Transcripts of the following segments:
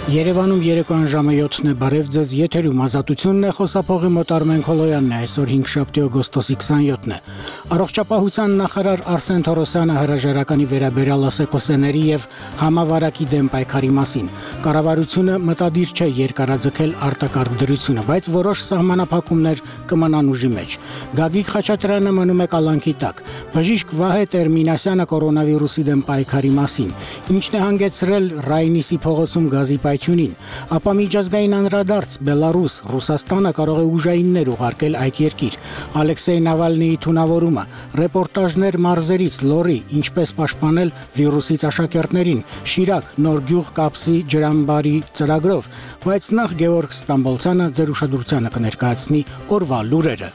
Երևանում երեկոյան ժամը 7-ն է, բարև ձեզ, եթերում ազատությունն է, խոսափողի մոտ Արմեն Քոլոյանն է, այսօր 5 օգոստոսի 27-ն է։ Առողջապահության նախարար Արսեն Թորոսյանը հրաժարականի վերաբերյալ ասեկոսեների եւ համավարակի դեմ պայքարի մասին։ Կառավարությունը մտադիր չէ երկարաձգել արտակարգ դրությունը, բայց որոշ սահմանափակումներ կմնան ուժի մեջ։ Գագիկ Խաչատրյանը մնում է կալանքի տակ։ Բժիշկ Վահե Տերմինասյանը կորոնավիրուսի դեմ պայքարի մասին։ Ինչն է հանգեցրել Ռայնիսի փողոցում գազի պայթյունին, ապա միջազգային անդրադարձ Բելարուս, Ռուսաստանը կարող է ուժայիններ ուղարկել այդ երկիր։ Ալեքսեյ Նավալնիի թունավորումը, ռեպորտաժներ մարզերից, լորի, ինչպես պաշտպանել վիրուսից աշակերտներին, Շիրակ, նոր գյուղ կապսի ջրամբարի ծրագրով, բայց նախ Գևորգ Ստամբոլցյանը ձեր ուշադրությանը կներկայացնի օրվա լուրերը։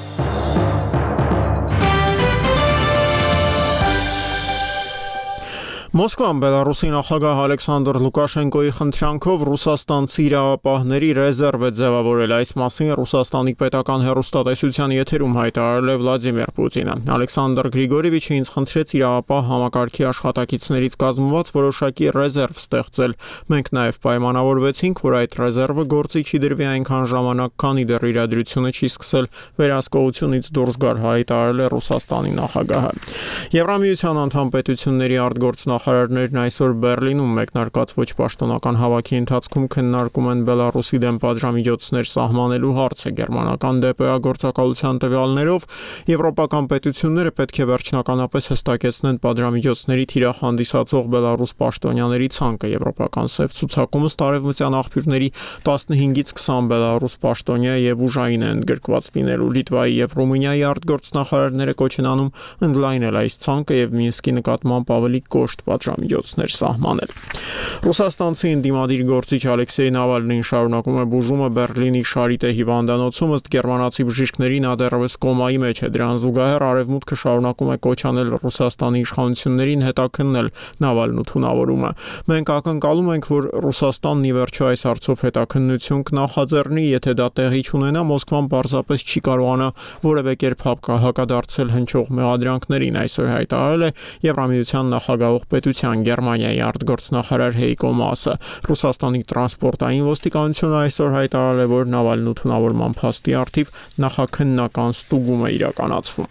Մոսկվան Բելարուսի նախագահ Ալեքսանդր Լուկաշենկոյի խնդրանքով ռուսաստանցի իրավապահների ռեզերվ է ձևավորել, այս մասին Ռուսաստանի պետական հեռուստատեսության եթերում հայտարարել է Վլադիմիր Պուտինը։ Ալեքսանդր Գրիգորիևիչը ինձ խնդրեց իրավապահ համակարգի աշխատակիցներից կազմված որոշակի ռեզերվ ստեղծել։ Մենք նաև պայմանավորվեցինք, որ այդ ռեզերվը գործի չի դրվի այնքան ժամանակ, քանի դեռ իրադրությունը չի սկսել վերահսկողությունից դուրս գալ, հայտարարել է Ռուսաստանի նախագահը։ Եվրամիության անդամ պետությունների արտգործնախարարներն այսօր Բերլինում մեկնարկած ոչ պաշտոնական հավաքի ընթացքում քննարկում են Բելարուսի դեմ պատժամիջոցներ սահմանելու հարցը։ Գերմանական ԴՊԱ գործակալության տվյալներով եվրոպական պետությունները պետք է վերջնականապես հստակեցնեն պատժամիջոցների թիրախ հանդիսացող Բելարուս պաշտոնյաների ցանկը։ Եվրոպական սև ցուցակումը արևմտյան աղբյուրների 15-ից 20 Բելարուս պաշտոնյա եւ ուժային է ընդգրկված լինելու։ Լիտվայի եւ Ռումինիայի արտգործնախարարները կոչ են անում ընդլայնել այս ցանկը եւ Մինսկի նկատմամբ ավելի կոշտ պատժամիջոցներ սահմանել։ Ռուսաստանցի ընդդիմադիր գործիչ Ալեքսեյ Նավալնին շարունակում է բուժումը Բերլինի Շարիտե հիվանդանոցում, ըստ գերմանացի բժիշկների նա դեռևս կոմայի մեջ է։ Դրան զուգահեռ արևմուտքը շարունակում է կոչ անել Ռուսաստանի իշխանություններին հետաքննել Նավալնու թունավորումը։ Մենք ակնկալում ենք, որ Ռուսաստանն ի վերջո այս հարցով հետաքննություն կնախաձեռնի, եթե դա տեղի չունենա, Մոսկվան պարզապես չի կարողանա որևէ կերպ հակադարձել հնչող մեղադրանքներին, այսօր հայտարարել է Եվրամիության նախագահող պետության Գերմանիայի արտգործնախարար Հեյկո Մասը։ Ռուսաստանի տրանսպորտային ոստիկանությունը այսօր հայտարարել է, որ Նավալնու թունավորման փաստի առթիվ նախաքննական ստուգում է իրականացվում։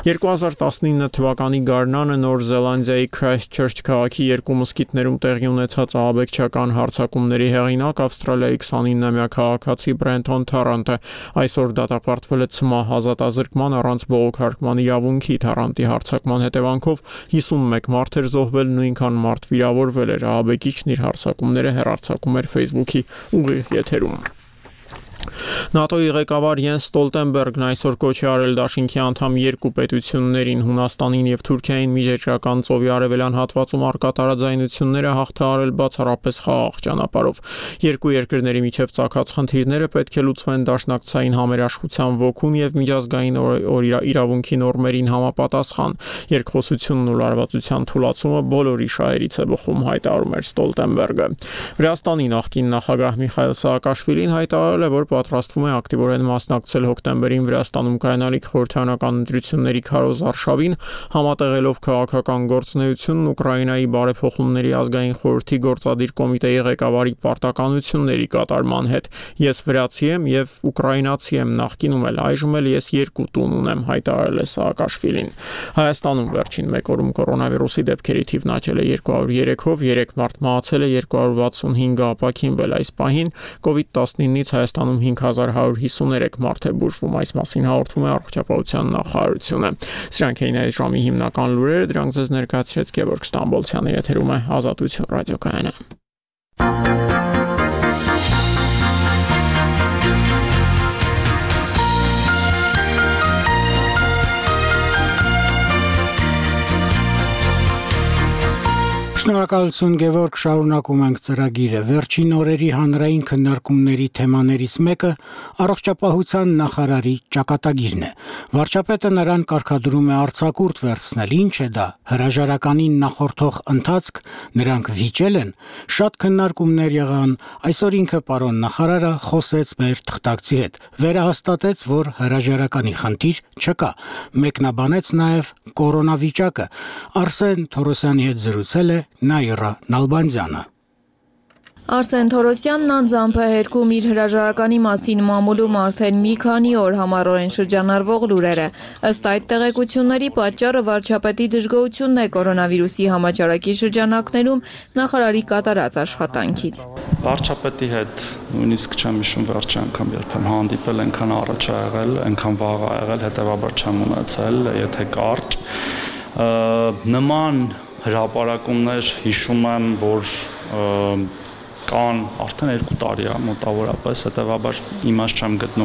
2019 թվականի գարնանը Նոր Զելանդիայի Քրայսթչերչ քաղաքի երկու մզկիթներում տեղի ունեցած ահաբեկչական հարձակումների հեղինակ Ավստրալիայի 29-ամյա քաղաքացի Բրենթոն Թարանտը այսօր դատապարտվել է ցմահ ազատազրկման առանց բողոքարկման իրավունքի։ Թարանտի հարձակման հետևանքով 51 մարդ էր զոհվել, նույնքան մարդ վիրավորվել էր։ Ահաբեկիչն իր հարձակումները հեռարձակում էր Facebook-ի ուղիղ եթերում։ ՆԱՏՕ-ի ղեկավար Յենս Ստոլտենբերգն այսօր կոչ է արել դաշինքի անդամ երկու պետություններին Հունաստանին եւ Թուրքիային միջերկրական ծովի արևելյան հատվածում առկա տարաձայնությունները հաղթահարել բացառապես խաղաղ ճանապարհով։ Երկու երկրների միջև ծագած խնդիրները պետք է լուծվեն դաշնակցային համերաշխության ոգուն եւ միջազգային իրավունքի նորմերին համապատասխան։ Երկխոսությունն ու լարվածության թուլացումը բոլորի շահերից է բխում, հայտարարում էր Ստոլտենբերգը։ Վրաստանի նախկին նախագահ Միխայիլ Սաակաշվիլին հայտարարել է, որ պատրաստվում է ակտիվորեն մասնակցել հոկտեմբերին Վրաստանում կայանալիք խորհրդարանական ընտրությունների քարոզ արշավին, համատեղելով քաղաքական գործունեությունն Ուկրաինայի բարեփոխումների ազգային խորհրդի գործադիր կոմիտեի ղեկավարի պարտականությունների կատարման հետ։ Ես վրացի եմ եւ ուկրաինացի եմ, նախկինում էլ այժմ էլ ես երկու տուն ունեմ, հայտարարել է Սաակաշվիլին։ Հայաստանում վերջին մեկ օրում կորոնավիրուսի դեպքերի թիվն աճել է 203-ով, 3 մարդ մահացել է, 265-ը ապաքինվել։ Այս պահին COVID-19-ից Հայաստանում 5153 մարդ է բուժվում, այս մասին հաղորդում է առողջապահության նախարարությունը։ Սրանք էին այս ժամի հիմնական լուրերը, դրանք ձեզ ներկայացրեց Գևորգ Ստամբոլցյանը, եթերում է Ազատություն ռադիոկայանը։ Շնորհակալություն Գևորգ, շարունակում ենք ծրագիրը։ Վերջին օրերի հանրային քննարկումների թեմաներից մեկը առողջապահության նախարարի ճակատագիրն է։ Վարչապետը նրան կարգադրում է արձակուրդ վերցնել։ Ինչ է դա, հրաժարականին նախորդող ընթացք, նրանք վիճել են։ Շատ քննարկումներ եղան, այսօր ինքը պարոն նախարարը խոսեց մեր թղթակցի հետ, վերահաստատեց, որ հրաժարականի խնդիր չկա, մեկնաբանեց նաև կորոնավիճակը։ Արսեն Թորոսյանի հետ զրուցել է Նաիրա Նալբանդյանը։ Արսեն Թորոսյանն անձամբ է հերքում իր հրաժարականի մասին մամուլում արդեն մի քանի օր համառորեն շրջանառվող լուրերը։ Ըստ այդ տեղեկությունների պատճառը վարչապետի դժգոհությունն է կորոնավիրուսի համաճարակի շրջանակներում նախարարի կատարած աշխատանքից։ Վարչապետի հետ նույնիսկ չեմ հիշում վերջի անգամ երբեմ հանդիպել, այնքան առաջ ա եղել, այնքան վաղ ա եղել, հետևաբար չեմ ունեցել, եթե կարճ։ Նման հրապարակումներ հիշում եմ, որ կան արդեն 2 տարի է մոտավորապես, հետևաբար իմաստ չեմ գտնում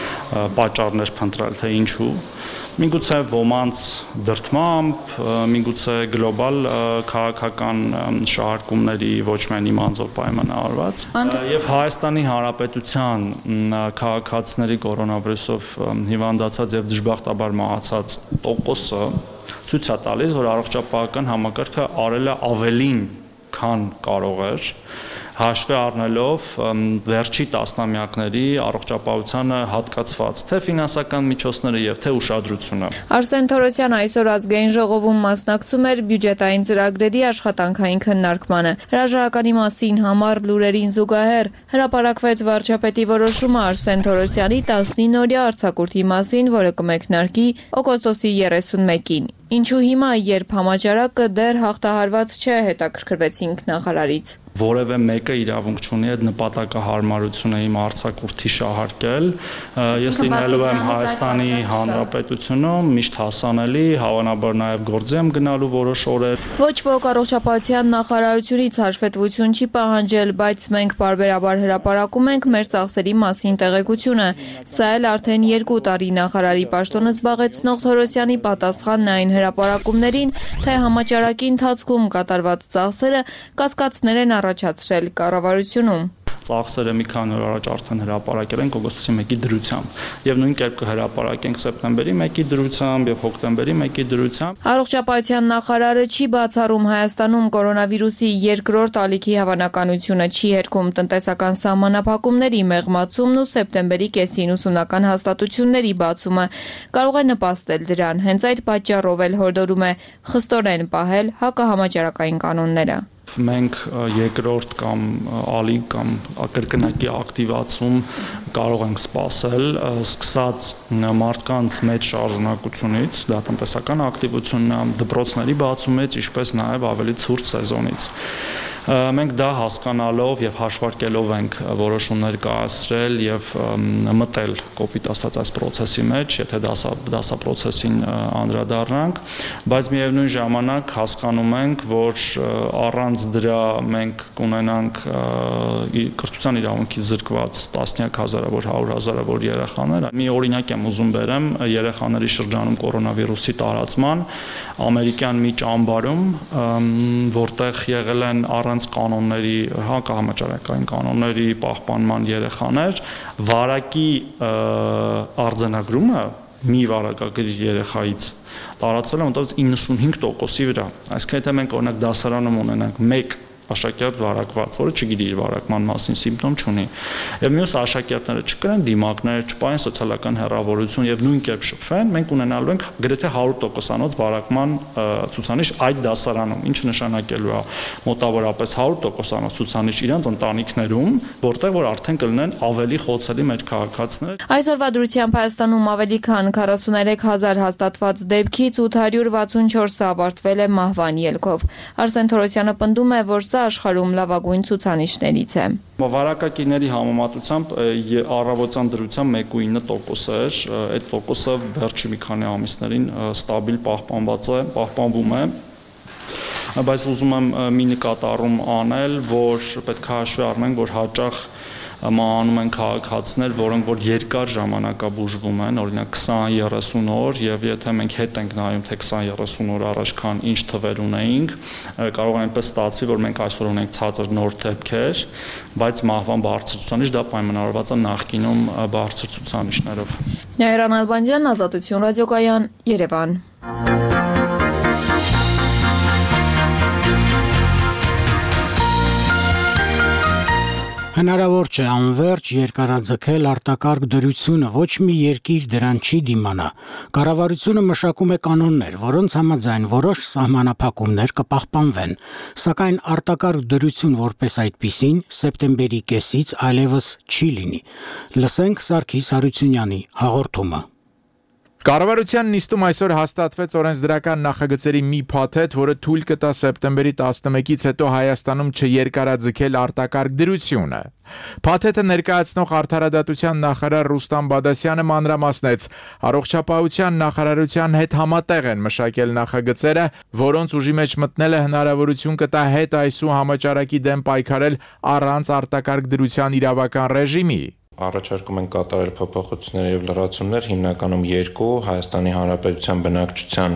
պատճառներ փնտրել, թե ինչու։ Միգուցե ոմանց դրդմամբ, միգուցե գլոբալ քաղաքական շահարկումների ոչ միայն իմ անձով պայմանավորված, եւ Հայաստանի Հանրապետության քաղաքացիների կորոնավիրուսով հիվանդացած եւ դժբախտաբար մահացած տոկոսը ցույց է տալիս, որ առողջապահական համակարգը արել է ավելին, քան կարող էր, հաշվի առնելով վերջի տասնամյակների առողջապահությանը հատկացված թե ֆինանսական միջոցները եւ թե ուշադրությունը։ Արսեն Թորոսյանը այսօր ազգային ժողովում մասնակցում էր բյուջետային ծրագրերի աշխատանքային քննարկմանը։ Հրաժարականի մասին համառ լուրերին զուգահեռ հրապարակվեց վարչապետի որոշումը Արսեն Թորոսյանի 19-օրյա արձակուրդի մասին, որը կմեկնարկի օգոստոսի 31-ին։ Ինչու հիմա, երբ համաճարակը դեռ հաղթահարված չէ, հետաքրքրվեցինք նախարարից։ Որևէ մեկը իրավունք չունի այդ նպատակահարմարությունը իմ արձակուրդի շահարկել։ Ես լինելու եմ Հայաստանի Հանրապետությունում միշտ հասանելի, հավանաբար նաև գործի եմ գնալու որոշ օրեր։ Ոչ ոք առողջապահության նախարարությունից հաշվետվություն չի պահանջել, բայց մենք բարբերաբար հրապարակում ենք մեր ծախսերի մասին տեղեկությունը։ Սա էլ արդեն 2 տարի նախարարի պաշտոնը զբաղեցնող Թորոսյանի պատասխանն այն հրապարակումներին, թե համաճարակի ընթացքում կատարված ծախսերը կասկածներ են առաջացրել կառավարությունում։ Ծախսերը մի քանի օր առաջ արդեն հրապարակել ենք օգոստոսի 1-ի դրությամբ եւ նույն կերպ կհրապարակենք սեպտեմբերի 1-ի դրությամբ եւ հոկտեմբերի 1-ի դրությամբ։ Առողջապահության նախարարը չի բացառում Հայաստանում կորոնավիրուսի երկրորդ ալիքի հավանականությունը, չի հերքում տնտեսական սահմանափակումների մեղմացումն ու սեպտեմբերի կեսին ուսումնական հաստատությունների բացումը կարող է նպաստել դրան։ Հենց այդ պատճառով էլ հորդորում է խստորեն պահել հակահամաճարակային կանոնները։ Մենք երկրորդ կամ ալիք կամ կրկնակի ակտիվացում կարող ենք սպասել, սկսած մարդկանց մեծ շարժունակությունից, դա տնտեսական ակտիվությունն է, դպրոցների բացումից, ինչպես նաև ավելի ցուրտ սեզոնից։ Մենք դա հասկանալով եւ հաշվարկելով ենք որոշումներ կայացրել եւ մտել կոպիտ ասած այս process-ի մեջ, եթե դասապրոցեսին անդրադառնանք, բայց միևնույն ժամանակ հասկանում ենք, որ առանց դրա մենք կունենանք կրթության իրավունքից զրկված տասնյակ հազարավոր, 100 հազարավոր երեխաներ։ Մի օրինակ եմ ուզում բերեմ երեխաների շրջանում կորոնավիրուսի տարածման ամերիկյան մի ճամբարում, որտեղ եղել են առանց կանոնների, հակահամաճարակային կանոնների պահպանման երեխաներ, վարակի արձանագրումը մի վարակագրի երեխայից տարածվել է մոտավորապես 95%-ի վրա։ Այսինքն եթե մենք օրինակ դասարանում ունենանք 1 աշակերտ վարակված, որը չգիտի իր վարակման մասին սիմպտոմ չունի, եւ մյուս աշակերտները չկրեն դիմակներ, չպային սոցիալական հեռավորություն եւ նույն կերպ շփվեն, մենք ունենալու ենք գրեթե 100%-անոց վարակման ցուցանիշ այդ դասարանում, ինչը նշանակելու է մոտավորապես 100%-անոց ցուցանիշ իրանց ընտանիքներում, որտեղ որ արդեն կլինեն ավելի խոցելի մեր քաղաքացիներ։ Այսօրվա դրությամբ Հայաստանում ավելի քան 43000 հաստատված դեպքից 864-ը ավարտվել է մահվան ելքով։ Արսեն Թորոսյանը պնդում է, որ աշխարհում լավագույն ցուցանիշներից է։ Վարակագիրների համեմատությամբ առավոտյան դրությամբ 1.9% էր, այդ տոկոսը վերջի մի քանի ամիսներին ստաբիլ պահպանվում է, բայց ուզում եմ մի նկատառում անել, որ պետք է հաշվի առնենք, որ հաճախ մահանում են քաղաքացիներ, որոնք որ երկար ժամանակաբուժվում են, օրինակ 20-30 օր, եւ եթե մենք հետ ենք նայում, թե 20-30 օր առաջ քան ինչ թվեր ունեինք, կարող է այնպես ստացվի, որ մենք այսօր ունենք ցածր նոր դեպքեր, բայց մահվան բարձր ցուցանիշ դա պայմանավորված է նախկինում բարձր ցուցանիշներով։ Նաիրա Նալբանդյան, Ազատություն ռադիոկայան, Երևան։ Հնարավոր չէ անverջ երկարաձգել արտակարգ դրությունը, ոչ մի երկիր դրան չի դիմանա։ Կառավարությունը մշակում է կանոններ, որոնց համաձայն որոշ սահմանափակումներ կպահպանվեն, սակայն արտակարգ դրություն որպես այդպիսին սեպտեմբերի կեսից այլևս չի լինի։ Լսենք Սարգիս Հարությունյանի հաղորդումը։ Կառավարության նիստում այսօր հաստատվեց օրենսդրական նախագծերի մի փաթեթ, որը թույլ կտա սեպտեմբերի 11-ից հետո Հայաստանում չերկարաձգել արտակարգ դրությունը։ Փաթեթը ներկայացնող Արդարադատության նախարար Ռուստամ Բադասյանը մանրամասնեց, Առողջապահության նախարարության հետ համատեղ են մշակել նախագծերը, որոնց ուժի մեջ մտնելը հնարավորություն կտա հետ այսու համաճարակի դեմ պայքարել առանց արտակարգ դրության իրավական ռեժիմի։ Առաջարկում են կատարել փոփոխություններ եւ լրացումներ, հիմնականում երկու, Հայաստանի Հանրապետության բնակչության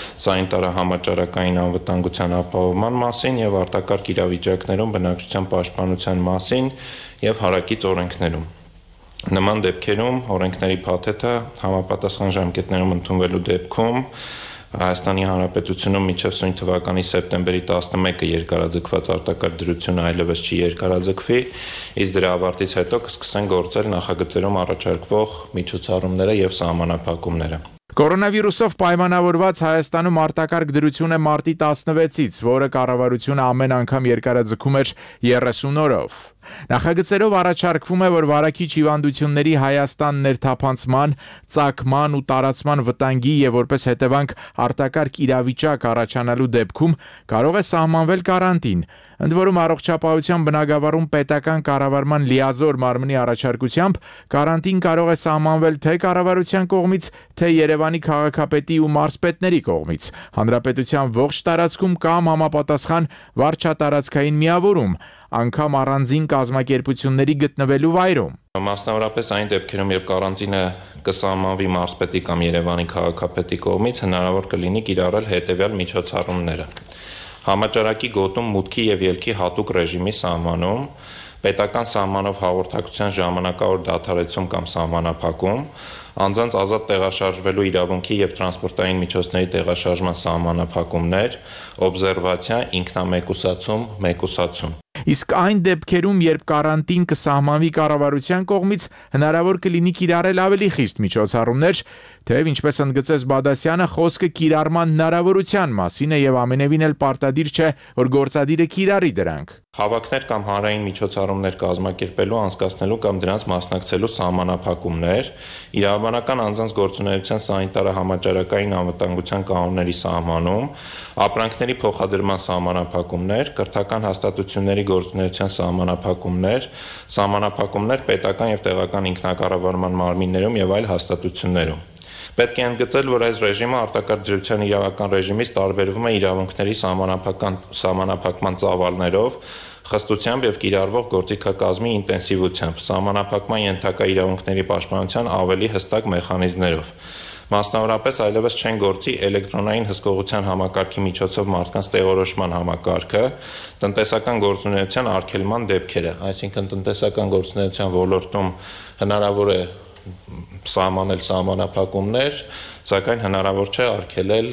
սանիտարահամաճարակային անվտանգության ապահովման մասին եւ արտակարգ իրավիճակներում բնակչության պաշտպանության մասին եւ հարակից օրենքներում։ Նման դեպքերում օրենքների փաթեթը համապատասխան ժամկետներում ընդունվելու դեպքում Հայաստանի Հանրապետությունում մինչև սույն թվականի սեպտեմբերի 11-ը երկարաձգված արտակարգ դրությունը այլևս չի երկարաձգվի, իսկ դրա ավարտից հետո կսկսեն գործել նախագծերում առաջարկվող միջոցառումները եւ սահմանափակումները։ Կորոնավիրուսով պայմանավորված Հայաստանում արտակարգ դրություն է մարտի 16-ից, որը կառավարությունը ամեն անգամ երկարաձգում էր 30 օրով։ Նախագծերով առաջարկվում է, որ վարակիչ հիվանդությունների Հայաստան ներթափանցման, ծագման ու տարածման վտանգի եւ որպես հետևանք արտակարգ իրավիճակ առաջանալու դեպքում կարող է սահմանվել կարանտին։ Ընդ որում առողջապահության բնագավառում պետական կառավարման լիազոր մարմնի առաջարկությամբ կարանտին կարող է սահմանվել թե կառավարության կողմից, թե Երևանի քաղաքապետի ու մարզպետների կողմից, հանրապետության ողջ տարածքում կամ համապատասխան վարչատարածքային միավորում, անգամ առանձին կազմակերպությունների գտնվելու վայրում։ Մասնավորապես այն դեպքերում, երբ կարանտինը կսահմանվի մարզպետի կամ Երևանի քաղաքապետի կողմից, հնարավոր կլինի կիրառել հետևյալ միջոցառումները։ Համաճարակի գոտում մուտքի եւ ելքի հատուկ ռեժիմի սահմանում, պետական սահմանով հաղորդակցության ժամանակավոր դադարեցում կամ սահմանափակում, անձանց ազատ տեղաշարժվելու իրավունքի եւ տրանսպորտային միջոցների տեղաշարժման սահմանափակումներ, օբսերվացիա, ինքնամեկուսացում, մեկուսացում։ Իսկ այն դեպքերում, երբ կարանտին կսահմանվի կառավարության կողմից, հնարավոր կլինի կիրառել ավելի խիստ միջոցառումներ, թեև ինչպես ընդգծեց Բադասյանը, խոսքը կիրառման հնարավորության մասին է եւ ամենևին էլ պարտադիր չէ, որ գործադիրը կիրառի դրանք։ Հավաքներ կամ հանրային միջոցառումներ կազմակերպելու, անցկացնելու կամ դրանց մասնակցելու սահմանափակումներ, իրավաբանական անձանց գործունեության սանիտարահամաճարակային անվտանգության կանոնների սահմանում, ապրանքների փոխադրման սահմանափակումներ, կրթական հաստատությունների գործունեության սահմանափակումներ, սահմանափակումներ պետական եւ տեղական ինքնակառավարման մարմիններում եւ այլ հաստատություններում։ Պետք է ընդգծել, որ այս ռեժիմը արտակարգ դրության իրավական ռեժիմից տարբերվում է իրավունքների սահմանափակման ծավալներով, խստությամբ եւ կիրառվող գործիքակազմի ինտենսիվությամբ, սահմանափակման ենթակա իրավունքների պաշտպանության ավելի հստակ մեխանիզմներով։ Մասնավորապես այլևս չեն գործի էլեկտրոնային հսկողության համակարգի միջոցով մարդկանց տեղորոշման համակարգը, տնտեսական գործունեության արգելման դեպքերը, այսինքն տնտեսական գործունեության ոլորտում հնարավոր է սահմանել սահմանափակումներ, սակայն հնարավոր չէ արգելել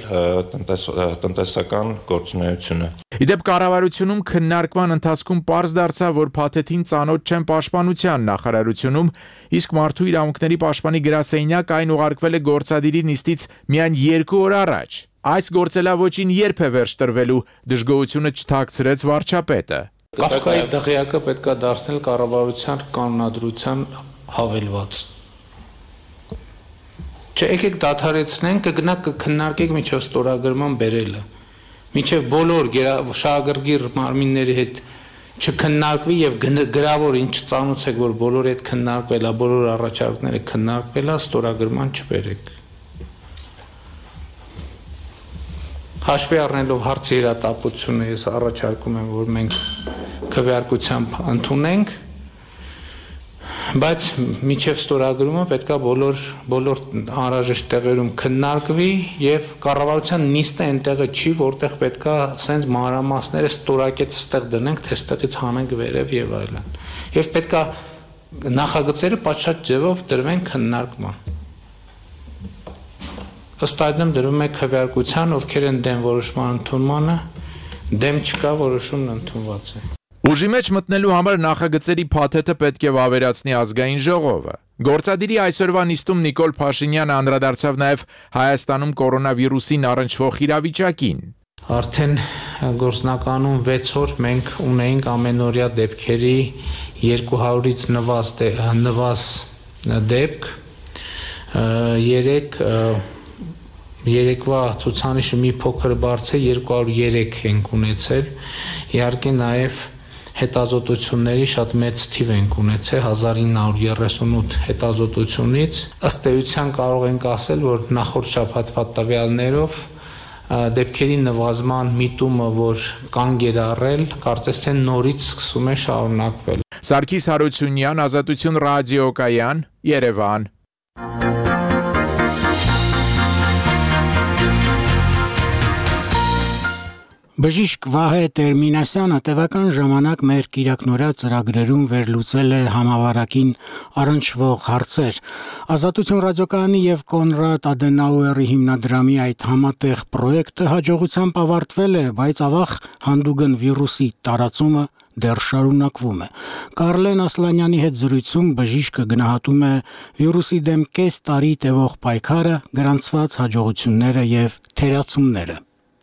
տնտեսական գործունեությունը։ Իդեպ կառավարությունում քննարկման ընթացքում պարզ դարձավ, որ փաթեթին ծանոթ չեն պաշտպանության նախարարությունում, իսկ մարդու իրավունքների պաշտպանի գրասենյակ այն ուղարկվել է գործադիրի նիստից միայն 2 օր առաջ։ Այս գործելավոճին երբ է վերջ տրվելու, դժգոհությունը չթաքցրեց վարչապետը։ Կապկայի դղյակը պետք է դարձնել կառավարության կանոնադրության հավելված։ Չէ, եկեք դադարեցնենք, կգնաք կքննարկենք միջով ստորագրման բերելը։ Մինչև բոլոր շահագրգիռ մարմինների հետ չքննարկվի եւ գրավոր ինչ ծանոթ եք, որ բոլորի հետ քննարկվել է, բոլոր առաջարկները քննարկվել է, ստորագրման չբերեք։ Հաշվի առնելով հարցի իրատապությունը, ես առաջարկում եմ, որ մենք քվեարկությամբ ընդունենք, բայց միջև ստորագրումը պետքա բոլոր անհրաժեշտ տեղերում քննարկվի եւ կառավարության նիստը այնտեղը չի, որտեղ պետքա սենց մանրամասները ստորակետ ստեղ դնենք, թե ստեղից հանենք վերև եւ այլն։ Եվ պետքա նախագծերը պատշաճ ձևով դրվեն քննարկման։ Ըստ այդմ դրվում է քվեարկության, ովքեր են դեմ որոշման ընդունմանը, դեմ չկա, որոշումն ընդունված է։ Ուժի մեջ մտնելու համար նախագծերի փաթեթը պետք է վավերացնի ազգային ժողովը։ Գործադիրի այսօրվա նիստում Նիկոլ Փաշինյանը անդրադարձավ նաև Հայաստանում կորոնավիրուսին առնչվող իրավիճակին։ Արդեն գործնականում 6 օր մենք ունեինք ամենօրյա դեպքերի 200-ից նվազ դեպք, երեկվա ցուցանիշը մի փոքր բարձր 203 ենք ունեցել, իհարկե նաև հետազոտությունների շատ մեծ թիվ ենք ունեցել 1938 հետազոտությունից, ըստ էության կարող ենք ասել, որ նախորդ շաբաթվա տվյալներով դեպքերի նվազման միտումը, որ կանգ էր առել, կարծես թե նորից սկսում է շարունակվել։ Սարգիս Հարությունյան, Ազատություն ռադիոկայան, Երևան։ Բժիշկ Վահե Տերմինասյանը տևական ժամանակ մեր կիրակնօրյա ծրագրերում վերլուծել է համավարակին առնչվող հարցեր։ Ազատություն ռադիոկայանի եւ Կոնրադ Ադենաուերի հիմնադրամի այդ համատեղ պրոյեկտը հաջողությամբ ավարտվել է, բայց ավաղ հանդուգն վիրուսի տարածումը դեռ շարունակվում է։ Կարլեն Ասլանյանի հետ զրույցում բժիշկը գնահատում է վիրուսի դեմ կես տարի տևող պայքարը, գրանցված հաջողությունները եւ թերացումները։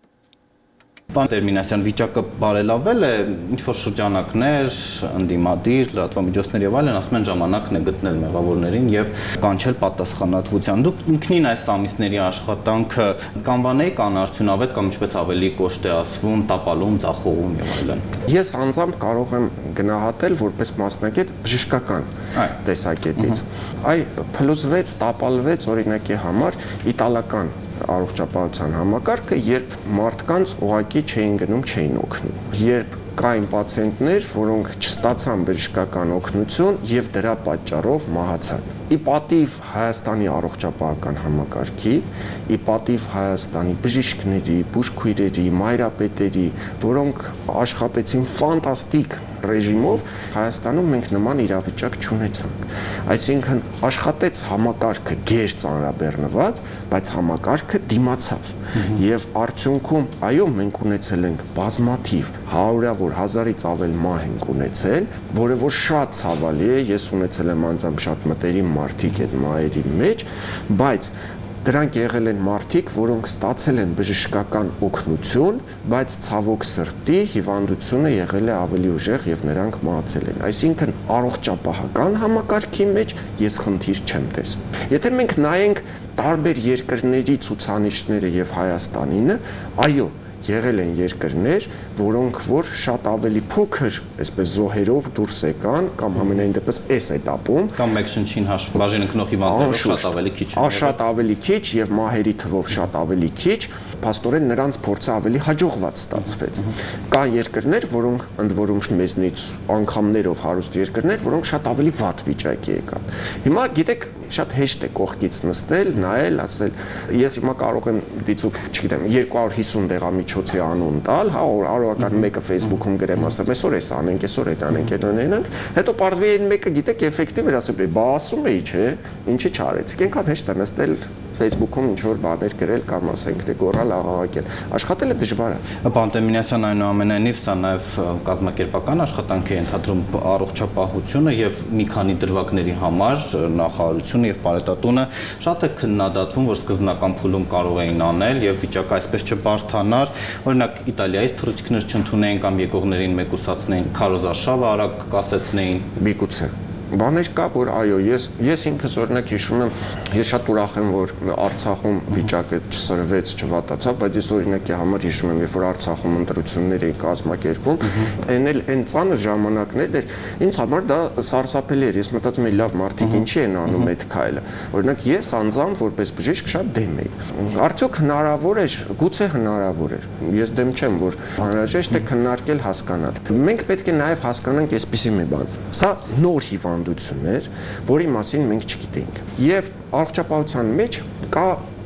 Պարոն Տերմինասյան, վիճակը բարելավել է, ինչ-որ շրջանակներ, ընդդիմադիր, լրատվամիջոցներ եւ այլն ասում են ժամանակն է գտնել մեղավորներին եւ կանչել պատասխանատվության։ Դուք ինքնին այս ամիսների աշխատանքը կանվանեիք անարդյունավետ կամ ինչպես ավելի կոշտ է ասվում, տապալում, ձախողում եւ այլն։ Ես անձամբ կարող եմ գնահատել որպես մասնակից բժշկական տեսակետից։ Փլուզվեց, տապալվեց օրինակի համար իտալական առողջապահության համակարգը, երբ մարդկանց ուղղակի չէին գնում, չէին օգնում։ Երբ կային պացիենտներ, որոնք չստացան բժշկական օգնություն եւ դրա պատճառով մահացան։ Ի պատիվ Հայաստանի առողջապահական համակարգի, ի պատիվ Հայաստանի բժիշկների, բուժքույրերի, մայրապետերի, որոնք աշխատեցին ֆանտաստիկ ռեժիմով, Հայաստանում մենք նման իրավիճակ չունեցանք։ Այսինքն աշխատեց համակարգը գեր ծանրաբեռնված, բայց համակարգը դիմացավ։ Եվ արդյունքում, այո, մենք ունեցել ենք բազմաթիվ, հարյուրավոր, հազարից ավել մահ ենք ունեցել, որը որ շատ ցավալի է, ես ունեցել եմ անձամբ շատ մտերիմ մարդիկ այդ մահերի մեջ, բայց դրանք եղել են մարդիկ, որոնք ստացել են բժշկական օգնություն, բայց ցավոք սրտի հիվանդությունը եղել է ավելի ուժեղ եւ նրանք մահացել են։ Այսինքն առողջապահական համակարգի մեջ ես խնդիր չեմ տեսնում։ Եթե մենք նայենք տարբեր երկրների ցուցանիշները եւ Հայաստանինը, այո, եղել են երկրներ, որոնք որ շատ ավելի փոքր, այսպես զոհերով դուրս եկան, կամ համենայն դեպս այս էտապում, կամ մեկ շնչին բաժին ընկնող հիվանդներով շատ ավելի քիչ են։ Շատ ավելի քիչ եւ մահերի թվով շատ ավելի քիչ, փաստորեն նրանց փորձը ավելի հաջողված ստացվեց։ Կան երկրներ, որոնք ընդ որում մեզնից անգամներով հարուստ երկրներ, որոնք շատ ավելի վատ վիճակի եկան։ Հիմա գիտեք, շատ հեշտ է կողքից նստել, նայել, ասել, ես հիմա կարող եմ դիցուկ, չգիտեմ, 250 դեղամիջոցի անուն տալ, հա, առողական մեկը Facebook-ում գրեմ, ասեմ, այսօր էս անենք, այսօր այդ անենք, այդ անենք, հետո պարզվի այն մեկը գիտեք էֆեկտիվ էր, ասում է, բա ասում էի, չէ, ինչի չարեցիք, այնքան հեշտ է նստել Facebook-ում ինչ-որ բաներ գրել կամ ասենք թե գոռալ աղաղակել։ Աշխատելը դժվար է։ Պարոն Տերմինասյան, այնուամենայնիվ սա նաև կազմակերպական աշխատանք է ընդհանրում առողջապահությունը եւ մի քանի դրվագների համար նախարարությունը եւ Պարետատունը շատ է քննադատվում, որ սկզբնական փուլում կարող էին անել եւ վիճակը այսպես չբարթանար։ Օրինակ Իտալիայից թռիչքներ չընդունեին կամ եկողներին մեկուսացնեին, քարոզարշավը արագ կասեցնեին։ Միգուցե բաներ կա, որ այո, ես ինքս օրինակ հիշում եմ, ես շատ ուրախ եմ, որ Արցախում վիճակը չսրվեց, չվատացավ, բայց ես օրինակի համար հիշում եմ, երբ որ Արցախում ընտրություններ էին կազմակերպվում, այն ծանր ժամանակներ էր, ինձ համար դա սարսափելի էր, ես մտածում էի, լավ, մարդիկ ինչի են անում այդ քայլը։ Օրինակ ես անձամբ որպես բժիշկ շատ դեմ էի։ Արդյոք հնարավոր էր, գուցե հնարավոր էր։ Ես դեմ չեմ, որ անհրաժեշտ է քննարկել, հասկանալ։ Մենք պետք է նաև հասկանանք այսպիսի մի բան։ Սա նոր հիվանդություններ, որի մասին մենք չգիտենք։ Եվ առողջապահության մեջ կա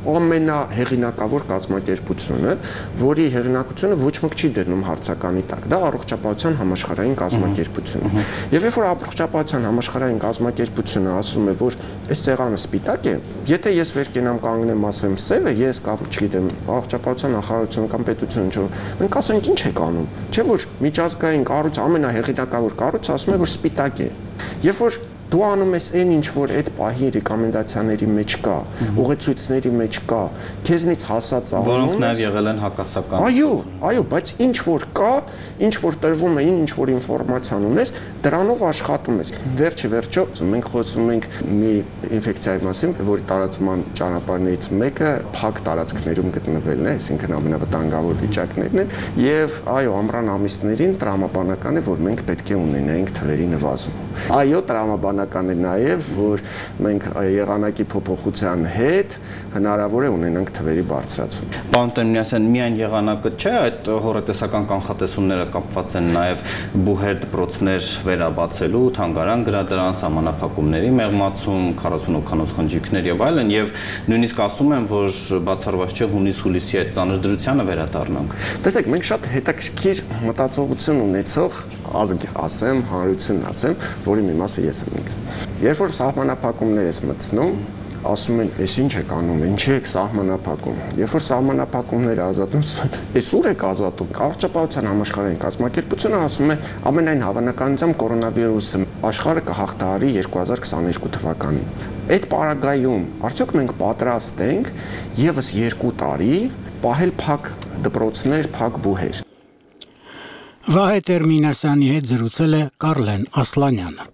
ամենահեղինակավոր կազմակերպությունը, որի հեղինակությունը ոչ ոք չի դնում հարցականի տակ, դա առողջապահության համաշխարհային կազմակերպությունն է։ Եվ երբ որ առողջապահության համաշխարհային կազմակերպությունը ասում է, որ այս ցեղանը սպիտակ է, եթե ես վեր կենամ կանգնեմ ասեմ սև է, ես կամ չգիտեմ, առողջապահության նախարարությունը կամ պետությունը չէ, մենք ասենք ինչ եք անում, չէ՞ որ միջազգային կառույց ամենահեղինակավոր կառույցը ասում է, որ սպիտակ է։ Երբ որ դու անում ես այն ինչ որ այդ պահի ռեկոմենդացիաների մեջ կա, ուղեցույցների մեջ կա, քեզնից հասած անում, որոնք նաև եղել են հակասական։ Այո, բայց ինչ որ կա, ինչ որ տրվում է, ինչ որ ինֆորմացիան ունես, դրանով աշխատում ես։ Վերջը մենք խոսում ենք մի ինֆեկցիայի մասին, որի տարածման ճանապարհներից մեկը փակ տարածքներում գտնվելն է, այսինքն ամենավտանգավոր վիճակներն են, եւ այո, ամռան ամիսներին տրամաբանական է, որ մենք պետք է ունենայինք թվերի նվազում։ Այո, տրամաբանական է նաև, որ մենք եղանակի փոփոխության հետ հնարավոր է ունենանք թվերի բարձրացում։ Պարոն Տերմինասյան, միայն եղանակը չէ, այդ հորատեսական կանխատեսումները կապված են նաև բուհեր դպրոցներ վերաբացելու, թանգարան գրադարան, սահմանափակումների մեղմացում, 40 օգանոց խնջույքներ եւ այլն, եւ նույնիսկ ասում են, որ բացառված չէ հունիս-հուլիսի այդ ծանր դրությանը վերադառնանք։ Տեսեք, մենք շատ հետաքրքիր մտածողություն ունեցող ազգ ասեմ, հանրություն ասեմ, որի մի մասը ես եմ ինքս։ Երբ որ սահմանափակումներ ես մտցնում, ասում են, «Էս ինչ եք անում, ինչի եք սահմանափակում»։ Երբ որ սահմանափակումները ազատում, «Էս ուր եք ազատում»։ Առողջապահության համաշխարհային կազմակերպությունը ասում է, ամենայն հավանականությամբ կորոնավիրուսը աշխարհը կհաղթահարի 2022 թվականին։ Այդ պարագայում արդյոք մենք պատրաստ ենք եւս 2 տարի պահել փակ դպրոցներ, փակ բուհեր։ Վահե Տերմինասյանի հետ զրուցել է Կարլեն Ասլանյանը։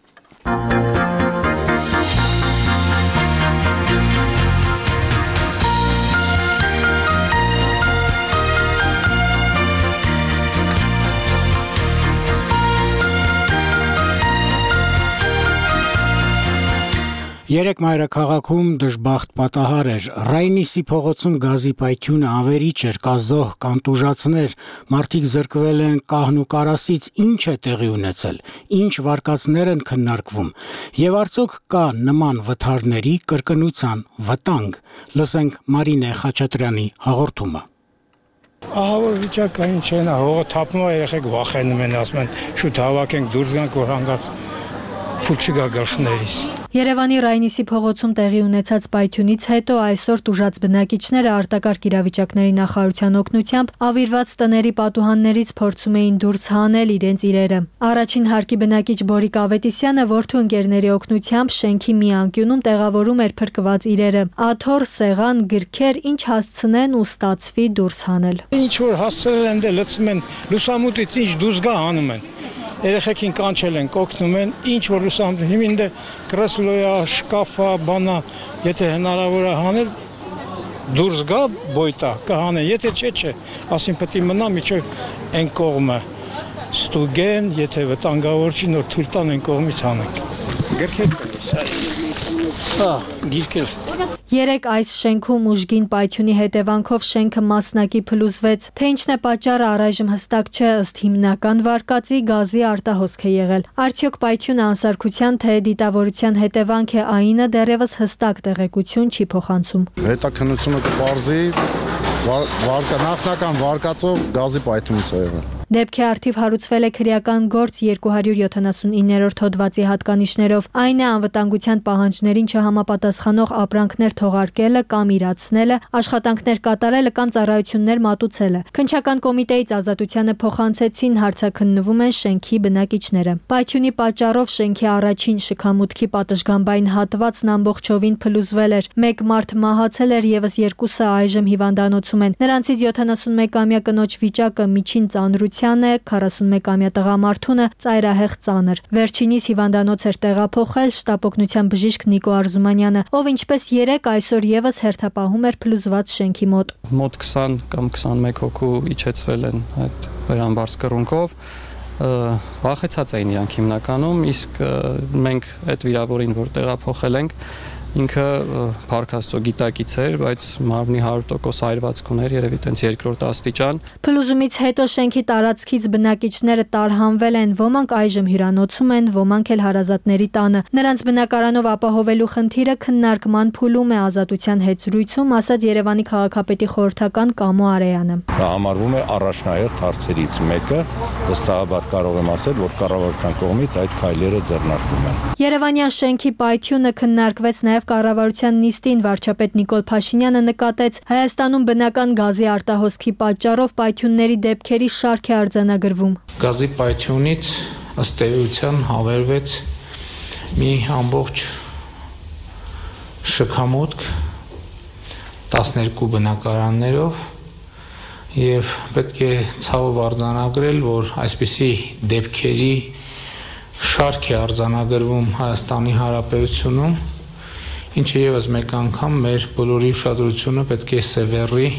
Երեք մայրաքաղաքում դժբախտ պատահար էր։ Ռայնիսի փողոցում գազի պայթյունը ավերիչ էր, կա զոհ, կան տուժածներ, մարդիկ զրկվել են կահն ու կարասից, ինչ է տեղի ունեցել, ինչ վարկածներ են քննարկվում, եւ արդյոք կա նման վթարների կրկնության վտանգ։ Լսենք Մարինե Խաչատրյանի հաղորդումը։ Ահավոր վիճակային չեն, հողը թափում է, երեխեք վախենում են, ասում են շուտ հավաքենք դուրս գանք, որ հանգած փուլ չգա գլխներից։ Երևանի Ռայնիսի փողոցում տեղի ունեցած պայթյունից հետո այսօր տուժած բնակիչները արտակարգ իրավիճակների նախարարության օգնությամբ ավիրված տների պատուհաններից փորձում էին դուրս հանել իրենց իրերը։ Առաջին հարկի բնակիչ Բորիկ Ավետիսյանը որդու ընկերների օգնությամբ շենքի մի անկյունում տեղավորում էր փրկված իրերը։ Աթոռ, սեղան, գրքեր, ինչ հասցնեն ու ստացվի դուրս հանել։ Ինչ որ հասցրել են դե լցում են լուսամուտից ինչ դուրս գա հանում են։ Երեխեքին կանչել են, կօգնում են, ինչ որ լուսամուտ, հիմին դե կրեսլոյա, շկաֆա, բանա, եթե հնարավոր է հանել, դուրս գա բոյտա, կհանեն, եթե չէ, ասին պետք է մնա միջև այն կողմը, ստուգեն, եթե վտանգավոր չի, նոր թույլ տան այն կողմից հանենք։ Գրքեր գիրքեր։ Երեք այս շենքում ուժգին պայթյունի հետևանքով շենքը մասնակի փլուզվեց, թե ինչն է պատճառը առայժմ հստակ չէ, ըստ հիմնական վարկածի գազի արտահոսք է եղել։ Արդյոք պայթյունը անսարքության թե դիտավորության հետևանք է, այնը դեռևս հստակ տեղեկություն չի փոխանցում։ Հետաքննությունը կպարզի նախնական վարկածով գազի պայթյունից է եղել։ Դեպքի առթիվ հարուցվել է քրեական գործ 279-րդ հոդվածի հատկանիշներով, այն է անվտանգության պահանջներին չհամապատասխանող ապրանքներ թողարկելը կամ իրացնելը, աշխատանքներ կատարելը կամ ծառայություններ մատուցելը։ Քննչական կոմիտեից ազատությանը փոխանցեցին հարցաքննվում են շենքի բնակիչները։ Պայթյունի պատճառով շենքի առաջին շքամուտքի պատշգամբային հատվածն ամբողջովին փլուզվել էր։ Մեկ մարդ մահացել էր, եւս երկուսը այժմ հիվանդանոցում են։ Նրանցից 71-ամյա կնոջ վիճակը միջին ծանրության է, 41-ամյա տղամարդունը ծայրահեղ ծանր։ Վերջինիս հիվանդանոց էր տեղափոխել շտապօգնության բժիշկ Նիկո Արզումանյանը, ով ինչպես երեք այսօր եւս հերթապահում էր փլուզված շենքի մոտ։ Մոտ 20 կամ 21 հոգու իջեցվել են այդ վերամբարձ կռունկով, վախեցած էին իրանք հիմնականում, իսկ մենք այդ վիրավորին, որ տեղափոխել ենք, ինքը Փառք Աստծո գիտակից էր, բայց մարմնի 100% այրվածք ուներ, երևի տենց երկրորդ աստիճան։ Փլուզումից հետո շենքի տարածքից բնակիչները տարհանվել են, ոմանք այժմ հյուրանոցում են, ոմանք էլ հարազատների տանը։ Նրանց բնակարանով ապահովելու խնդիրը քննարկման փուլում է Ազատության հետ զրույցում, ասաց Երևանի քաղաքապետի խորհրդական Կամո Արեյանը։ Դա համարվում է առաջնահերթ հարցերից մեկը, վստահաբար կարող եմ ասել, որ կառավարության կողմից այդ քայլերը ձեռնարկվում են։ Երևանյան շենքի պայթյունը քննարկվեց նաև կառավարության նիստին, վարչապետ Նիկոլ Փաշինյանը նկատեց, Հայաստանում բնական գազի արտահոսքի պատճառով պայթյունների դեպքերի շարք է արձանագրվում։ Գազի պայթյունից ըստ էության հավերվեց մի ամբողջ շքամուտք 12 բնակարաններով եւ պետք է ցավով արձանագրել, որ այսպիսի դեպքերի շարք է արձանագրվում Հայաստանի Հանրապետությունում, ինչը եւս մեկ անգամ մեր բոլորի ուշադրությունը պետք է սևեռի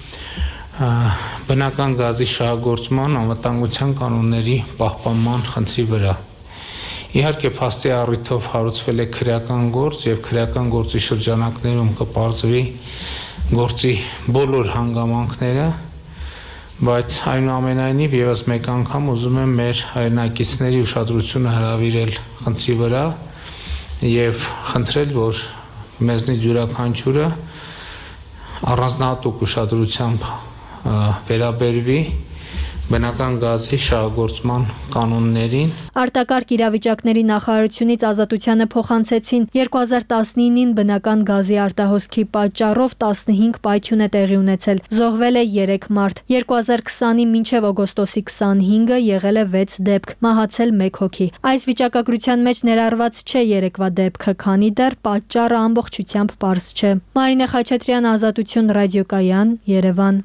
բնական գազի շահագործման անվտանգության կանոնների պահպանման խնդրի վրա։ Իհարկե փաստի առիթով հարուցվել է քրեական գործ եւ քրեական գործի շրջանակներում կպարզվի գործի բոլոր հանգամանքները, բայց այնուամենայնիվ եւս մեկ անգամ ուզում եմ մեր հայրենակիցների ուշադրությունը հրավիրել խնդրի վրա եւ խնդրել, որ մեզնից յուրաքանչյուրը առանձնահատուկ ուշադրությամբ վերաբերվի բնական գազի շահագործման կանոններին։ Արտակարգ իրավիճակների նախարարությունից Ազատությանը փոխանցեցին 2019-ին բնական գազի արտահոսքի պատճառով 15 պայթյուն է տեղի ունեցել։ Զոհվել է 3 մարդ։ 2020-ի մինչև օգոստոսի 25-ը եղել է 6 դեպք, մահացել 1 հոգի։ Այս վիճակագրության մեջ ներառված չէ երեկվա դեպքը, քանի դեռ պատճառը ամբողջությամբ պարզ չէ։ Մարինե Խաչատրյան, Ազատություն ռադիոկայան, Երևան։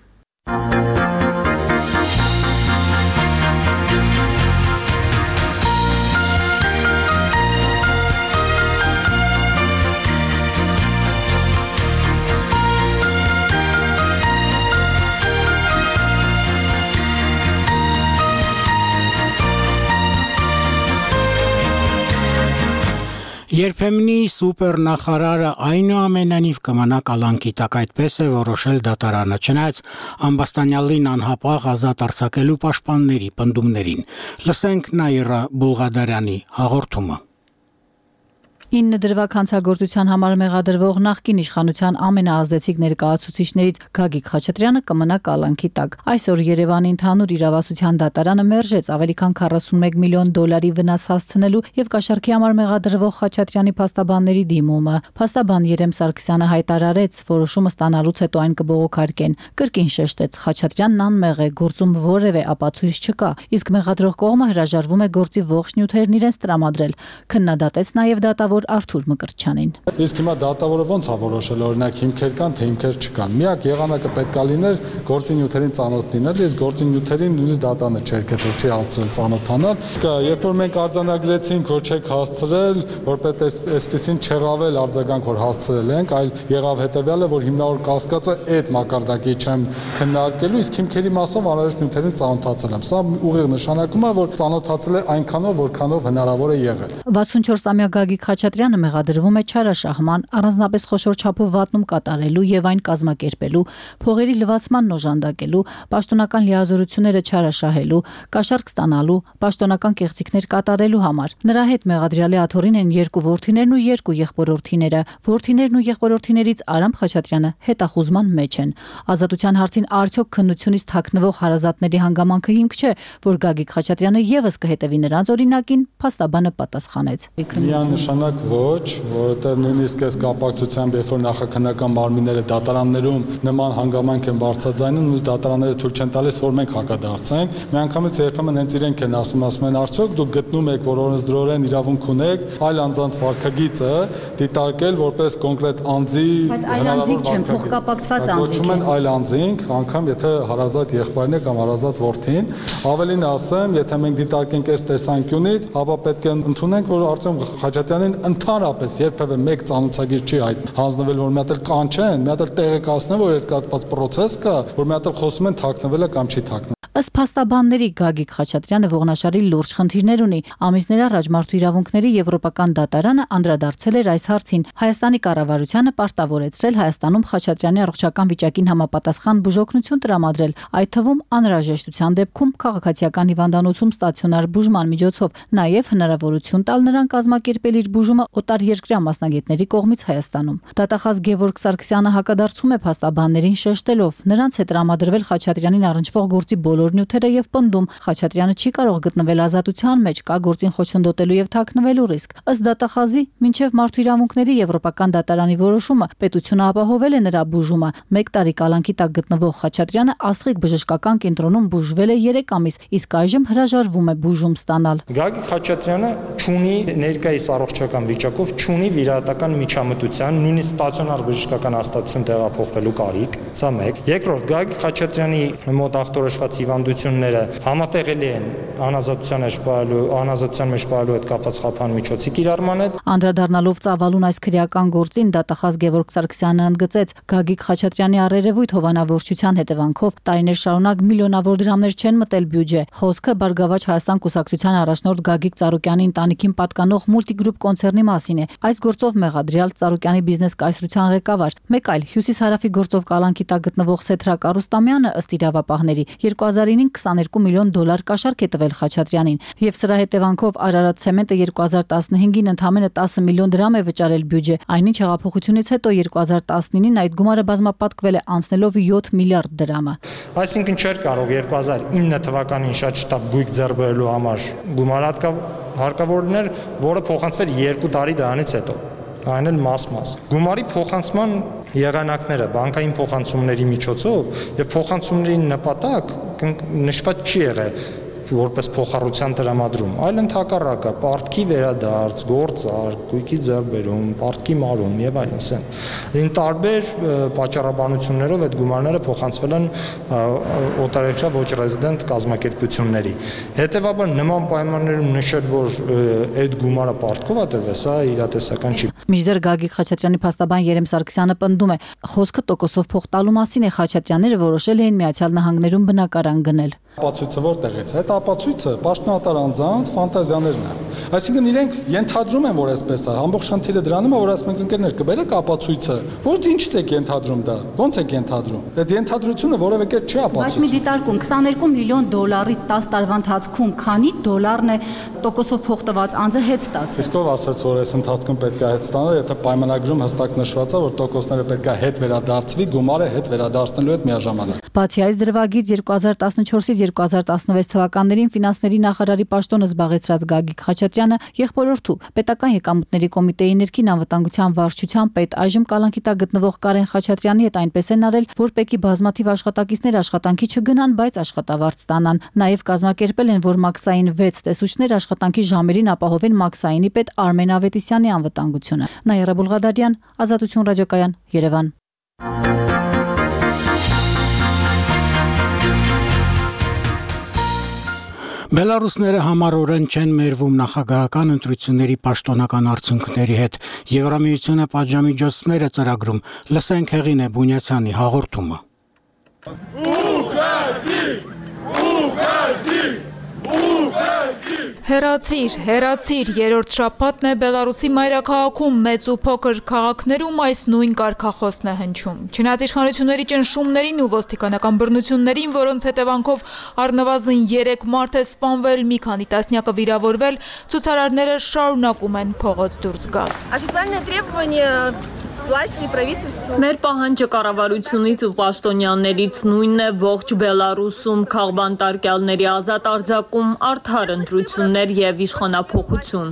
Երբեմնի սուպեր նախարարը այնուամենայնիվ կմնա կալանքի տակ, այդպես է որոշել դատարանը, չնայած ամբաստանյալին անհապաղ ազատ արձակելու պաշտպանների պնդումներին։ Լսենք Նաիրա Բուլղադարյանի հաղորդումը։ 9 դրվագ հանցագործության համար մեղադրվող նախկին իշխանության ամենաազդեցիկ ներկայացուցիչներից Գագիկ Խաչատրյանը կմնա կալանքի տակ։ Այսօր Երևանի ընդհանուր իրավասության դատարանը մերժեց ավելի քան $41 միլիոն վնաս հասցնելու եւ կաշառքի համար մեղադրվող Խաչատրյանի փաստաբանների դիմումը։ Փաստաբան Երեմ Սարգսյանը հայտարարեց, որոշումը ստանալուց հետո այն կբողոքարկեն։ Կրկին շեշտեց, Խաչատրյանն անմեղ է, գործում որևէ ապացույց չկա, իսկ մեղադրող կողմը հրաժարվում է գործի ողջ նյութերն իրենց տրամադրել։ Քննադատեց նաեւ դատավոր Արթուր Մկրտչյանին։ Իսկ հիմա դատավորը ոնց է որոշել, օրինակ հիմքեր կան, թե հիմքեր չկան։ Միակ եղանակը պետքա լիներ գործի նյութերին ծանոթ լինել, իսկ գործի նյութերին նույնիսկ դատանը չէր գտել, չի հասցրել ծանոթանալ։ Երբ որ մենք արձանագրեցինք, որ չեք հասցրել, որպես այսպեսին չեղավել արձագանք, որ հասցրել ենք, այլ եղավ հետեւյալը, որ հիմնավոր կասկածը այդ մակարդակի չեմ քննարկելու, իսկ հիմքերի մասով անհրաժեշտ նյութերին ծանոթացել եմ։ Սա ուղիղ նշանակում է, որ ծանոթացել է այնքանով, որքանով հնարավոր է եղել։ 64-ամյա Գագիկ Խաչատրյանը մեղադրվում է չարաշահման, առանձնապես խոշոր չափով վատնում կատարելու եւ այն կազմակերպելու, փողերի լվացմանն օժանդակելու, պաշտոնական լիազորությունները չարաշահելու, կաշառք ստանալու, պաշտոնական կեղծիքներ կատարելու համար։ Նրա հետ մեղադրյալի աթոռին են 2 որդիներն ու 2 եղբորորդիները։ Որդիներն ու եղբորորդիներից Արամ Խաչատրյանը հետախուզման մեջ են։ Ազատության հարցին արդյոք քննությունից թաքնվող հարազատների հանգամանքը հիմք չէ, որ Գագիկ Խաչատրյանը եւս կհետևի նրանց օրինակին, փաստաբանը պատասխանեց։ Միանշանակ ոչ, որովհետև նույնիսկ այս կապակցությամբ, երբ որ նախաքննական մարմինները դատարաններում նման հանգամանք են բարձրաձայնում, նույնիսկ դատարանները թույլ չեն տալիս, որ մենք հակադարձենք։ Միանգամից երբեմն հենց իրենք են ասում են արդյոք դուք գտնում եք, որ օրենսդրորեն իրավունք ունեք այլ անձանց վարքագիծը դիտարկել որպես կոնկրետ անձի հնարավոր չեն փոխկապակցված անձինք են այլ անձինք, անգամ եթե հարազատ եղբայրն է կամ հարազատ որդին, ավելին ասեմ, եթե մենք դիտարկենք այս տեսանկյունից, ապա պետք է ընդունենք, որ Արտեմ Խաչատրյանին ընդհանրապես երբևէ մեկ ծանոթագիր չի հանձնվել, որ մի հատ էլ կանչեն, մի հատ էլ տեղեկացնեն, որ երկաթված process կա, որ մի հատ էլ խոսում են թաքնվել է կամ չի թաքնվել։ Ըստ փաստաբանների Գագիկ Խաչատրյանը ողնաշարի լուրջ խնդիրներ ունի։ Ամիսներ առաջ Մարդու իրավունքների Եվրոպական դատարանը անդրադարձել էր այս հարցին։ Հայաստանի կառավարությանը պարտավորեցրել Հայաստանում Խաչատրյանի առողջական վիճակին համապատասխան բուժօգնություն տրամադրել, այդ թվում անհրաժեշտության դեպքում քաղաքացիական հիվանդանոցում ստացիոնար բուժման միջոցով, նաև հնարավորություն տալ նրան կազմակերպել իր բուժումը օտարերկրյա մասնագետների կողմից Հայաստանում։ Դատախազ Գևորգ Սարգսյանը հակադարձում է փաստաբաններին շեշտելով. նրանց է տրամադրվել Խաչատրյանին առնչվող գործի բոլոր նյութերը եւ պնդում Խաչատրյանը չի կարող գտնվել ազատության մեջ, կա գործին խոչընդոտելու եւ թաքնվելու ռիսկ։ Ըստ դատախազի, մինչեւ Մարդու իրավունքների Եվրոպական դատարանի որոշումը պետությունը ապահովել է նրա բուժումը։ 1 տարի կալանքի տակ գտնվող Խաչատրյանը Աստղիկ բժշկական կենտրոնում բուժվել է 3 ամիս, իսկ այժմ հրաժարվում է բուժում ստանալ։ Գագիկ Խաչատրյանը չունի ներկայիս առողջական վիճակով չունի վիրահատական միջամտության, նույնիսկ ստացիոնար բժշկական հաստատություն տեղափոխվելու կարիք, սա մեկ։ Երկրորդ, Գագիկ Խաչատրյանի մոտ ախտորոշված հիվանդությունները համատեղելի են անազատության մեջ պահելու հետ կապված խափան միջոցի կիրառման հետ։ Անդրադառնալով ծավալուն այս քրեական գործին դատախազ Գևորգ Սարգսյանը ընդգծեց. Գագիկ Խաչատրյանի առերևույթ հովանավորչության հետևանքով տարիներ շարունակ միլիոնավոր դրամներ չեն մտել բյուջե։ Խոսքը Բարգավաճ Հայաստան կուսակցության առաջնորդ Գագիկ Ծառուկյանի ընտանիքին պատկանող Multigroup կոնցեռնի մասին է։ Այս գործով մեղադրյալ Ծառուկյանի բիզնես կայսրության ղեկավար։ Մեկ այլ Հյուսիսհարավի գործով կալանքի տակ գտնվող Սեթրակ Արուստամյանը ըստ իրավապահների 2000-ին $22 միլիոն կաշառք է տվել Խաչատրյանին, եւ սրա հետևանքով Արարատ ցեմենտը 2015-ին ընդամենը 10 միլիոն դրամ է վճարել բյուջե։ Այնինչ հեղափոխությունից հետո 2019-ին այդ գումարը բազմապատկվել է անցնելով 7 միլիարդ դրամը։ Այսինքն չէր կարող 2009 թվականին շատ շտապ գույք ձեռք բերելու համար գումար հարկավորներ, որը փոխանցվեր 2 տարի դրանից հետո, այն էլ մաս։ Գումարի փոխանցման եղանակները բանկային փոխանցումների միջոցով եւ փոխանցումների նպատակ նշված չի եղել որպես փոխառության տրամադրում, այլ ընդհակառակը պարտքի վերադարձ, գործարք, գույքի ձեռքբերում, պարտքի մարում եւ այլն։ Այն տարբեր պատճառաբանություններով այդ գումարները փոխանցվել են օտարերկրյա ոչ ռեզիդենտ կազմակերպությունների։ Հետևաբար նման պայմաններում նշել, որ այդ գումարը պարտքով է տրվել, սա իրատեսական չի։ Մինչդեռ Գագիկ Խաչատրյանի փաստաբան Երեմ Սարգսյանը պնդում է, խոսքը տոկոսով փող տալու մասին է, Խաչատրյանները որոշել էին Միացյալ Նահանգներում բնակարան գնել։ Ապացույցը որտեղից է։ Այդ ապացույցը պաշտոնատար անձանց ֆանտազիաներն է։ Այսինքն իրենք ենթադրում են, որ այսպես է։ Ամբողջ խնդիրը դրանում է, որ ասում են ընկերներ, կբերեք ապացույցը, որ ինչից եք ենթադրում դա։ Ոնց եք ենթադրում։ Այդ ենթադրությունը որևէ կերպ չի ապացույց։ Բայց մի դիտարկում $22 միլիոն 10 տարվա ընթացքում քանի դոլարն է տոկոսով փող տված անձը հետ ստացել։ Իսկ ով ասաց, որ այս ընթացքում պետք է հետ ստանալ, եթե պայմանագրում հստակ նշված է, որ տոկոսները պետք է հետ վերադարձվի, գումարը հետ վերադարձնելու հետ միաժամանակ։ Բացի այս դրվագից 2014-ից 2016 թվականներին ֆինանսների նախարարի պաշտոնը զբաղեցրած Գագիկ Խաչատրյանը եղբորորդու պետական եկամուտների կոմիտեի ներքին անվտանգության վարչության պետ այժմ կալանքի տակ գտնվող Կարեն Խաչատրյանի հետ այնպես են արել, որ ՊԵԿ-ի բազմաթիվ աշխատակիցներ աշխատանքի չգնան, բայց աշխատավարձ ստանան։ Նաև կազմակերպել են, որ մաքսային 6 տեսուչներ աշխատանքի ժամերին ապահովեն մաքսայինի պետ Արմեն Ավետիսյանի անվտանգությունը։ Նաիրա Բուլղադարյան, Ազատություն ռադիոկայան, Երևան։ Բելարուսները համառորեն չեն մերվում նախագահական ընտրությունների պաշտոնական արդյունքների հետ։ Եվրամիությունը պատժամիջոցներ է ծրագրում։ Լսենք Հեղինե Բունյացյանի հաղորդումը։ Հեռացիր, երրորդ շաբաթն է Բելարուսի մայրաքաղաքում մեծ ու փոքր քաղաքներում այս նույն կարգախոսն է հնչում։ Չնայած իշխանությունների ճնշումներին ու ոստիկանական բռնություններին, որոնց հետևանքով առնվազն 3 մարդ է սպանվել, մի քանի տասնյակը վիրավորվել, ցուցարարները շարունակում են փողոց դուրս գալ։ Официальное требование власти и правительства. Մեր պահանջը կառավարությունից ու պաշտոնյաներից նույնն է ողջ Բելարուսում քաղբանտարկյալների ազատ արձակում, արդար ընտրություններ եւ իշխանափոխություն։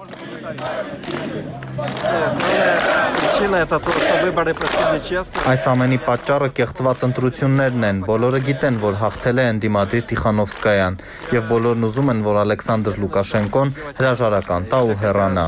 Այս ամենի պատճառը կեղծված ընտրություններն են։ Բոլորը գիտեն, որ հաղթել է ընդդիմադիր Տիխանովսկայան, եւ բոլորն ուզում են, որ Ալեքսանդր Լուկաշենկոն հրաժարական տա ու հեռանա։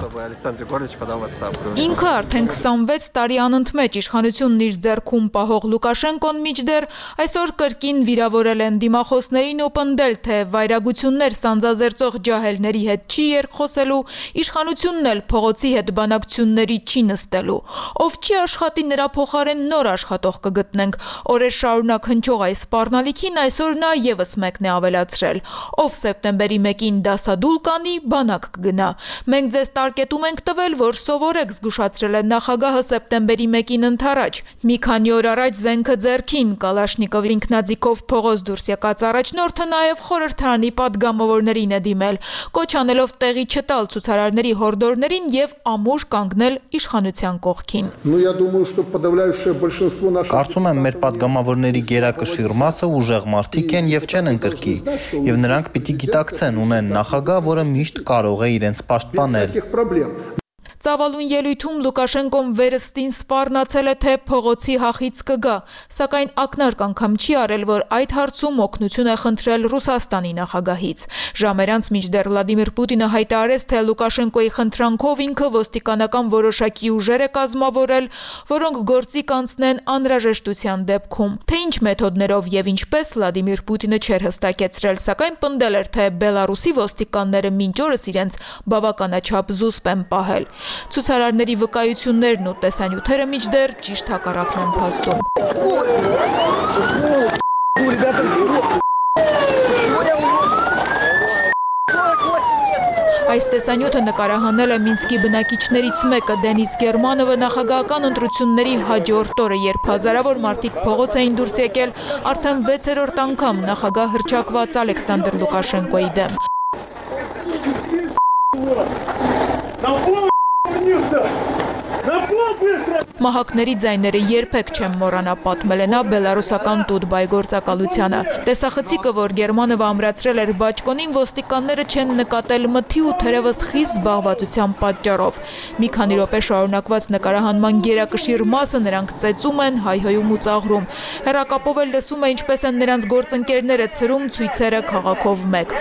Ինքը արդեն 26 տարի անընդմեջ իշխանությունն իր ձեռքում պահող Լուկաշենկոն միջդեռ այսօր կրկին վիրավորել են դիմախոսներին ու պնդել, թե վայրագություններ սանձազերծող ջահելների հետ չի երկխոսելու, իշխանությունն էլ փողոցի հետ բանակ բանակցությունների չի նստելու։ Ով չի աշխատի, նրա փոխարեն նոր աշխատող կգտնենք։ Օրեր շարունակ հնչող այս սպառնալիքին այսօր նա եւս մեկն է ավելացրել։ Ով սեպտեմբերի 1-ին դասադուլ կանի, բանակ կգնա։ Մենք ձեզ տարկետում ենք տվել, որ սովորեք, զգուշացրել է նախագահը սեպտեմբերի 1-ին ընթരാճ։ Մի քանի օր առաջ զենքը ձեռքին, Կալաշնիկով ինքնաձիգով փողոց դուրս եկած առաջնորդը նաև խորհրդարանի պատգամավորներին է դիմել, կոչ անելով տեղի չտալ ցուցարարների հորդորներին եւ ամուր կանգնել իշխանության կողքին։ Կարծում եմ մեր պատգամավորների գերակշիռ մասը ուժեղ մարդիկ են եւ չեն ընկրկի, եւ նրանք պիտի գիտակցեն, ունեն նախագահ, որը միշտ կարող է իրենց պաշտպանել։ Ծավալուն ելույթում Լուկաշենկոն վերստին սպառնացել է, թե փողոցի հախից կգա, սակայն ակնարկ անգամ չի արել, որ այդ հարցում օգնություն է խնդրել Ռուսաստանի նախագահից։ Ժամեր անց մինչդեռ Վլադիմիր Պուտինը հայտարարեց, թե Լուկաշենկոյի խնդրանքով ինքը ոստիկանական որոշակի ուժեր է կազմավորել, որոնք գործի կանցնեն անհրաժեշտության դեպքում։ Թե ինչ մեթոդներով եւ ինչպես Վլադիմիր Պուտինը չէր հստակեցրել, սակայն պնդել էր, թե Բելարուսի ոստիկանները մինչ օրս իրենց բավականաչափ զուսպ են պահել։ Ցուցարարների վկայություններն ու տեսանյութերը մինչդեռ ճիշտ հակառակն են փաստում։ Այս տեսանյութը նկարահանել է Մինսկի բնակիչներից մեկը Դենիս Գերմանովը նախագահական ընտրությունների հաջորդ օրը, երբ հազարավոր մարդիկ փողոց էին դուրս եկել արդեն 6-րդ անգամ նախագահ հռչակված Ալեքսանդր Լուկաշենկոյի դեմ։ Մահակների ձայները երբեք չեմ մոռանա, պատմել է նա բելարուսական տուտբայ գործակալությանը։ Տեսախցիկը, որ Գերմանովը ամրացրել էր բաճկոնին, ոստիկանները չեն նկատել մթի ու թերևս խիստ զբաղվածության պատճառով։ Մի քանի րոպե շարունակված նկարահանման գերակշիռ մասը նրանք ծեծում են, հայհոյում ու ծաղրում։ Հեռակապով էլ լսում է, ինչպես են նրանց գործընկերները ցրում ցույցերը քաղաքով մեկ։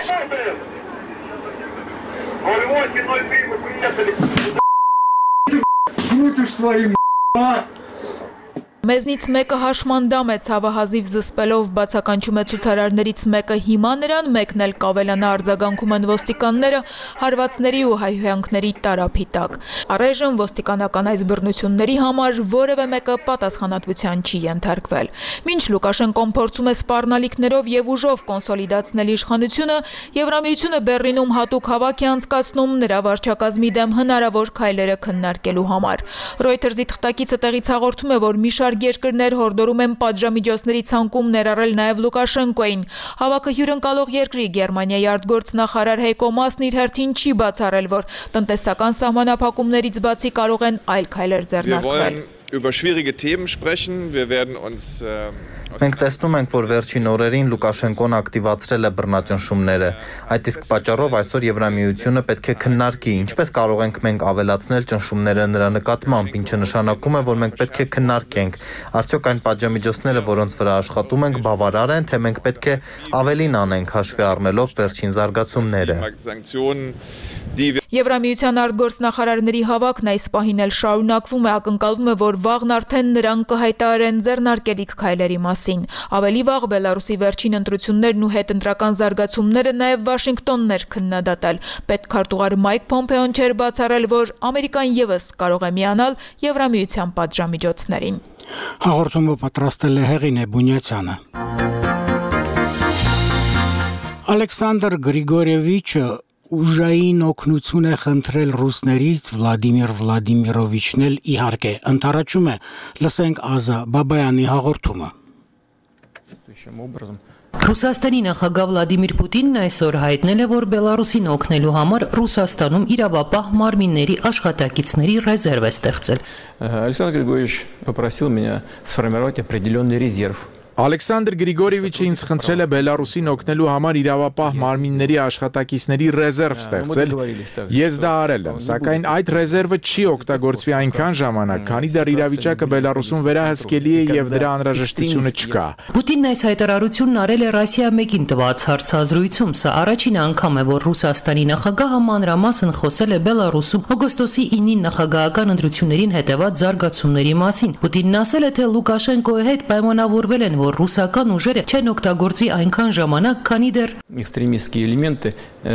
Մեզնից մեկը հաշմանդամ է, ցավահազիվ զսպելով բացականչում է ցուցարարներից մեկը հիմա նրան, մեկն էլ կավելանա արձագանքում են ոստիկանները հարվածների ու հայհոյանքների տարափի տակ։ Առայժմ ոստիկանական այս բռնությունների համար որևէ մեկը պատասխանատվության չի ենթարկվել։ Մինչ Լուկաշենկոն փորձում է սպառնալիքներով եւ ուժով կոնսոլիդացնել իշխանությունը, Եվրամիությունը Բեռլինում հատուկ հավաք է անցկացնում նրա վարչակազմի դեմ հնարավոր քայլերը քննարկելու համար։ Reuters-ի թղթակիցը տեղից հաղորդում է, որ մի երկրներ հորդորում են պատժամիջոցների ցանկում ներառել նաև Լուկաշենկոին։ Հավաքը հյուրընկալող երկրի Գերմանիայի արտգործնախարար Հեյկո Մասն իր հերթին չի բացառել, որ տնտեսական սահմանափակումներից բացի կարող են այլ քայլեր ձեռնարկվել։ Über schwierige Themen sprechen. Wir werden uns Մենք տեսնում ենք, որ վերջին օրերին Լուկաշենկոն ակտիվացրել է բռնաճնշումները։ Այդ իսկ պատճառով այսօր Եվրամիությունը պետք է քննարկի, ինչպես կարող ենք մենք ավելացնել ճնշումները նրա նկատմամբ, ինչը նշանակում է, որ մենք պետք է քննարկենք, արդյոք այն պատժամիջոցները, որոնց վրա աշխատում ենք, բավարար են, թե մենք պետք է ավելին անենք, հաշվի առնելով վերջին զարգացումները։ Եվրամիության արտգործնախարարների հավաքն այս պահին էլ շարունակվում է, ակնկալվում է, որ վաղն արդեն նրանք կհայտարարեն ձեռնարկելիք քայլերի մասին։ Ավելի վաղ Բելարուսի վերջին ընտրություններն ու հետընտրական զարգացումները նաև Վաշինգտոնն էր քննադատել։ Պետքարտուղար Մայք Փոմպեոն չէր բացառել, որ Ամերիկան եւս կարող է միանալ Եվրամիության պատժամիջոցներին։ Հաղորդումը պատրաստել է Հեղինե Բունյացյանը։ Ալեքսանդր Գրիգորևիչը ուժային օգնություն է խնդրել ռուսներից, Վլադիմիր Վլադիմիրովիչն էլ իհարկե ընթառաջում է։ Լսենք Ազա Բաբայանի հաղորդումը։ Ռուսաստանի նախագահ Վլադիմիր Պուտինն այսօր հայտնել է, որ Բելարուսին օգնելու համար Ռուսաստանում իրավապահ մարմինների աշխատակիցների ռեզերվ է ստեղծել։ Александр Григорьевич попросил меня сформировать определенный резерв. Ալեքսանդր Գրիգորևիչը ինձ խնդրել է Բելարուսին օգնելու համար իրավապահ մարմինների աշխատակիցների ռեզերվ ստեղծել։ Ես դա արել եմ, սակայն այդ ռեզերվը չի օգտագործվի այնքան ժամանակ, քանի դեռ իրավիճակը Բելարուսում վերահսկելի է եւ դրա անհրաժեշտությունը չկա։ Պուտինն այս հայտարարությունն արել է Ռոսիա 1-ին տված հարցազրույցում։ Սա առաջին անգամ է, որ Ռուսաստանի նախագահը մանրամասն խոսել է Բելարուսում օգոստոսի 9-ին նախագահական ընտրություններին հետևած զարգացումների մասին։ Պուտինն ասել է, թե Լուկաշենկոյի հետ պայմանավորվել են, որ ռուսական ուժերը չեն օգտագործի այնքան ժամանակ, քանի դեռ экстремистские элементы,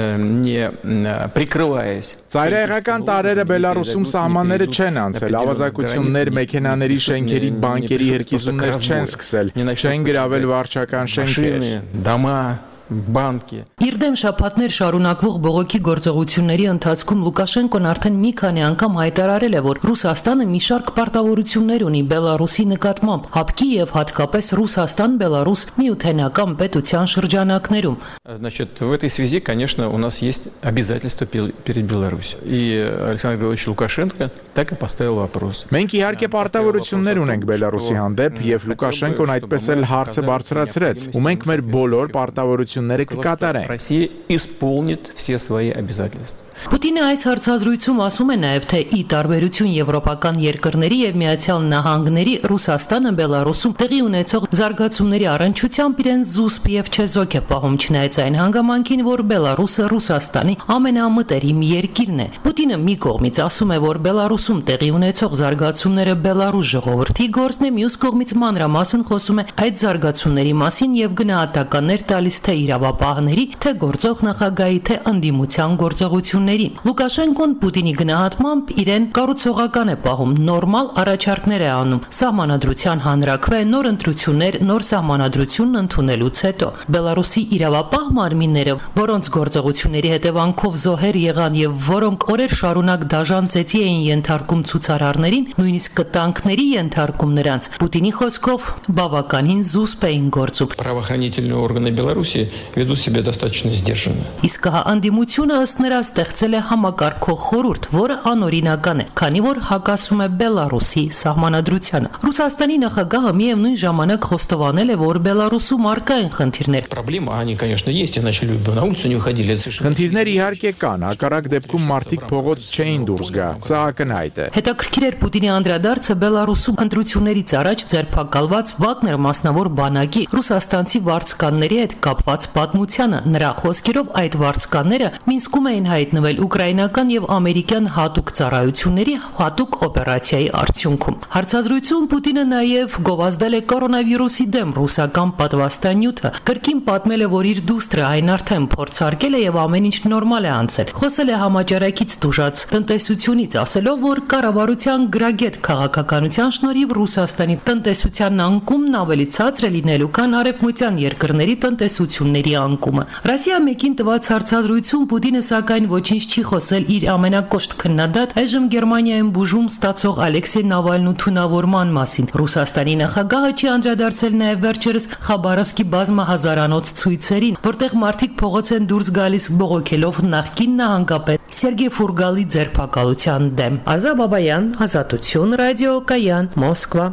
не прикрываясь. Ծայրահեղական տարերը Բելարուսում սահմանները չեն անցել, ավազակություններ, մեքենաների շենքերի, բանկերի հրկիզումներ չեն սկսել, չեն գրավել վարչական շենքեր, дома, банки. Իր դեմ շաբաթներ շարունակվող բողոքի գործողությունների ընթացքում Լուկաշենկոն արդեն մի քանի անգամ հայտարարել է, որ Ռուսաստանը մի շարք պարտավորություններ ունի Բելարուսի նկատմամբ, հապկի եւ հատկապես Ռուսաստան-Բելարուս միութենական պետության շրջանակներում։ Значит, в этой связи, конечно, у нас есть обязательства перед Беларусью. И Александр Григорьевич Лукашенко так и поставил вопрос. Մենք իհարկե պարտավորություններ ունենք Բելարուսի հանդեպ եւ Լուկաշենկոն այդպես էլ հարցը բարձրացրեց, ու մենք մեր բոլոր պարտավորությունները կկատարենք։ Россия исполнит все свои обязательства. Պուտինը այս հարցազրույցում ասում է նաև, թե ի տարբերություն եվրոպական երկրների եւ Միացյալ Նահանգների Ռուսաստանը Բելարուսում տեղի ունեցող զարգացումների առնչությամբ իրեն զուսպ եւ չեզոք է պահում, չնայած այն հանգամանքին, որ Բելարուսը Ռուսաստանի ամենամտերիմ երկիրն է։ Պուտինը մի կողմից ասում է, որ Բելարուսում տեղի ունեցող զարգացումները Բելարուս ժողովրդի գործն է, մյուս կողմից մանրամասն խոսում է այդ զարգացումների մասին եւ գնահատականներ տալիս թե իրավապահների, թե գործող նախագահի, թե ընդդիմության գործողությունների։ Լուկաշենկոն Պուտինի գնահատմամբ իրեն կառուցողական է պահում, նորմալ առաջարկներ է անում, սահմանադրության հանրաքվե, նոր ընտրություններ, նոր սահմանադրությունն ընդունելուց հետո։ Բելարուսի իրավապահ մարմինները, որոնց գործողությունների հետևանքով զոհեր եղան եւ որոնք օրեր շարունակ դաժան ծեծի էին ենթարկում ցուցարարներին, նույնիսկ կտանքների ենթարկում նրանց, Պուտինի խոսքով բավականին զուսպ էին գործում։ Правоохранительные органы Беларуси ведут себя достаточно сдержанно. Իսկ անդիմությունը ըստ նրա ստեղծել է համակարգող խորհուրդ, որը անօրինական է, քանի որ հակասում է Բելարուսի սահմանադրությանը։ Ռուսաստանի նախագահը միևնույն ժամանակ խոստովանել է, որ Բելարուսում առկա են խնդիրներ։ Проблемы, они, конечно, есть, иначе люди бы на улицу не выходили. Խնդիրներ իհարկե կան, հակառակ դեպքում մարդիկ փողոց չէին դուրս գա։ Սա ակնհայտ է։ Հետաքրքիր էր Պուտինի անդրադարձը Բելարուսում ընտրություններից առաջ ձերբակալված Վագներ մասնավոր բանակի ռուսաստանցի վարձկանների հետ կապված պատմությանը։ Նրա խոսքերով այդ վարձկանները Մինսկում էին հայտնվել ուկրաինական եւ ամերիկյան հատուկ ծառայությունների հատուկ օպերացիայի արդյունքում։ Հարցազրույցում Պուտինը նաեւ գովազդել է կորոնավիրուսի դեմ ռուսական պատվաստանյութը, կրկին պատմել է, որ իր դուստրը այն արդեն փորձարկել է եւ ամեն ինչ նորմալ է անցել։ Խոսել է համաճարակից տուժած տնտեսությունից, ասելով, որ կառավարության գրագետ քաղաքականության շնորհիվ Ռուսաստանի տնտեսության անկումն ավելի ցածր է լինելու, քան արևմտյան երկրների տնտեսությունների անկումը։ Ռուսիա մեկին տված հարցազրույցում Պուտինը սակայն ոչինչ չի խոսել իր ամենակոշտ քննադատ այժմ Գերմանիայում բուժում ստացող Ալեքսեյ Նավալնու թունավորման մասին։ Ռուսաստանի նախագահը չի անդրադարձել նաև վերջերս Խաբարովսկի բազմահազարանոց ցույցերին, որտեղ մարդիկ փողոց են դուրս գալիս բողոքելով նախկին նահանգապետ Սերգեյ Ֆուրգալի ձերբակալության դեմ։ Ազա Բաբայան, Ազատություն, Ռադիո Կայան, Մոսկվա։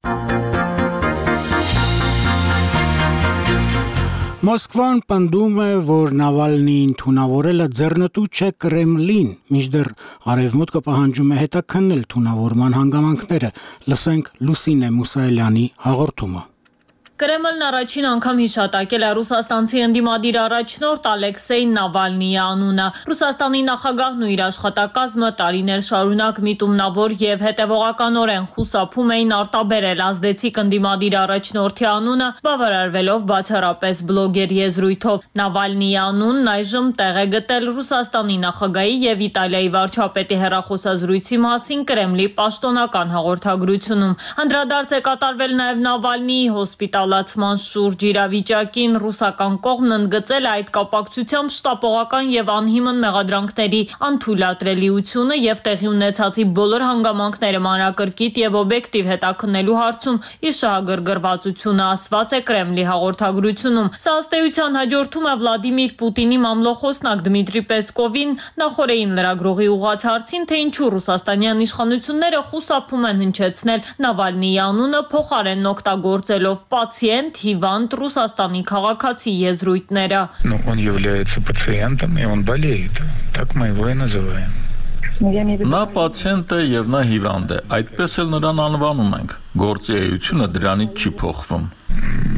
Մոսկվան պնդում է, որ Նավալնիին թունավորելը ձեռնտու չէ Կրեմլին, մինչդեռ Արևմուտքը պահանջում է հետաքննել թունավորման հանգամանքները։ Լսենք Լուսինե Մուսայելյանի հաղորդումը։ Կրեմլն առաջին անգամ հիշատակել է ռուսաստանցի ընդդիմադիր առաջնորդ Ալեքսեյ Նավալնիի անունը։ Ռուսաստանի նախագահն ու իր աշխատակազմը տարիներ շարունակ միտումնավոր եւ հետեւողականորեն խուսափում էին արտաբերել ազդեցիկ ընդդիմադիր առաջնորդի անունը, բավարարվելով բացառապես բլոգեր եզրույթով։ Նավալնիի անունն այժմ տեղ է գտել Ռուսաստանի նախագահի եւ Իտալիայի վարչապետի հեռախոսազրույցի մասին Կրեմլի պաշտոնական հաղորդագրությունում։ Անդրադարձ է կատարվել նաեւ Նավալնիի հոսպիտալացման շուրջ իրավիճակին։ Ռուսական կողմն ընդգծել է այդ կապակցությամբ շտապողական եւ անհիմն մեղադրանքների անթույլատրելիությունը եւ տեղի ունեցածի բոլոր հանգամանքները մանրակրկիտ եւ օբյեկտիվ հետաքննելու հարցում իր շահագրգռվածությունը ասված է Կրեմլի հաղորդագրությունում։ Սա ըստ էության հաջորդում է Վլադիմիր Պուտինի մամլոխոսնակ Դմիտրի Պեսկովին նախորդին լրագրողի ուղղած հարցին, թե ինչու ռուսաստանյան իշխանությունները խուսափում են հնչեցնել Նավալնիի անունը, փոխարեն օգտագործելով пациент, հիվանդ Ռուսաստանի քաղաքացի եզրույթները։ Он является пациентом, и он болеет. Так мы его и называем. Նա պացիենտ է եւ նա հիվանդ է, այդպես էլ նրան անվանում ենք։ Գործի էությունը դրանից չի փոխվում։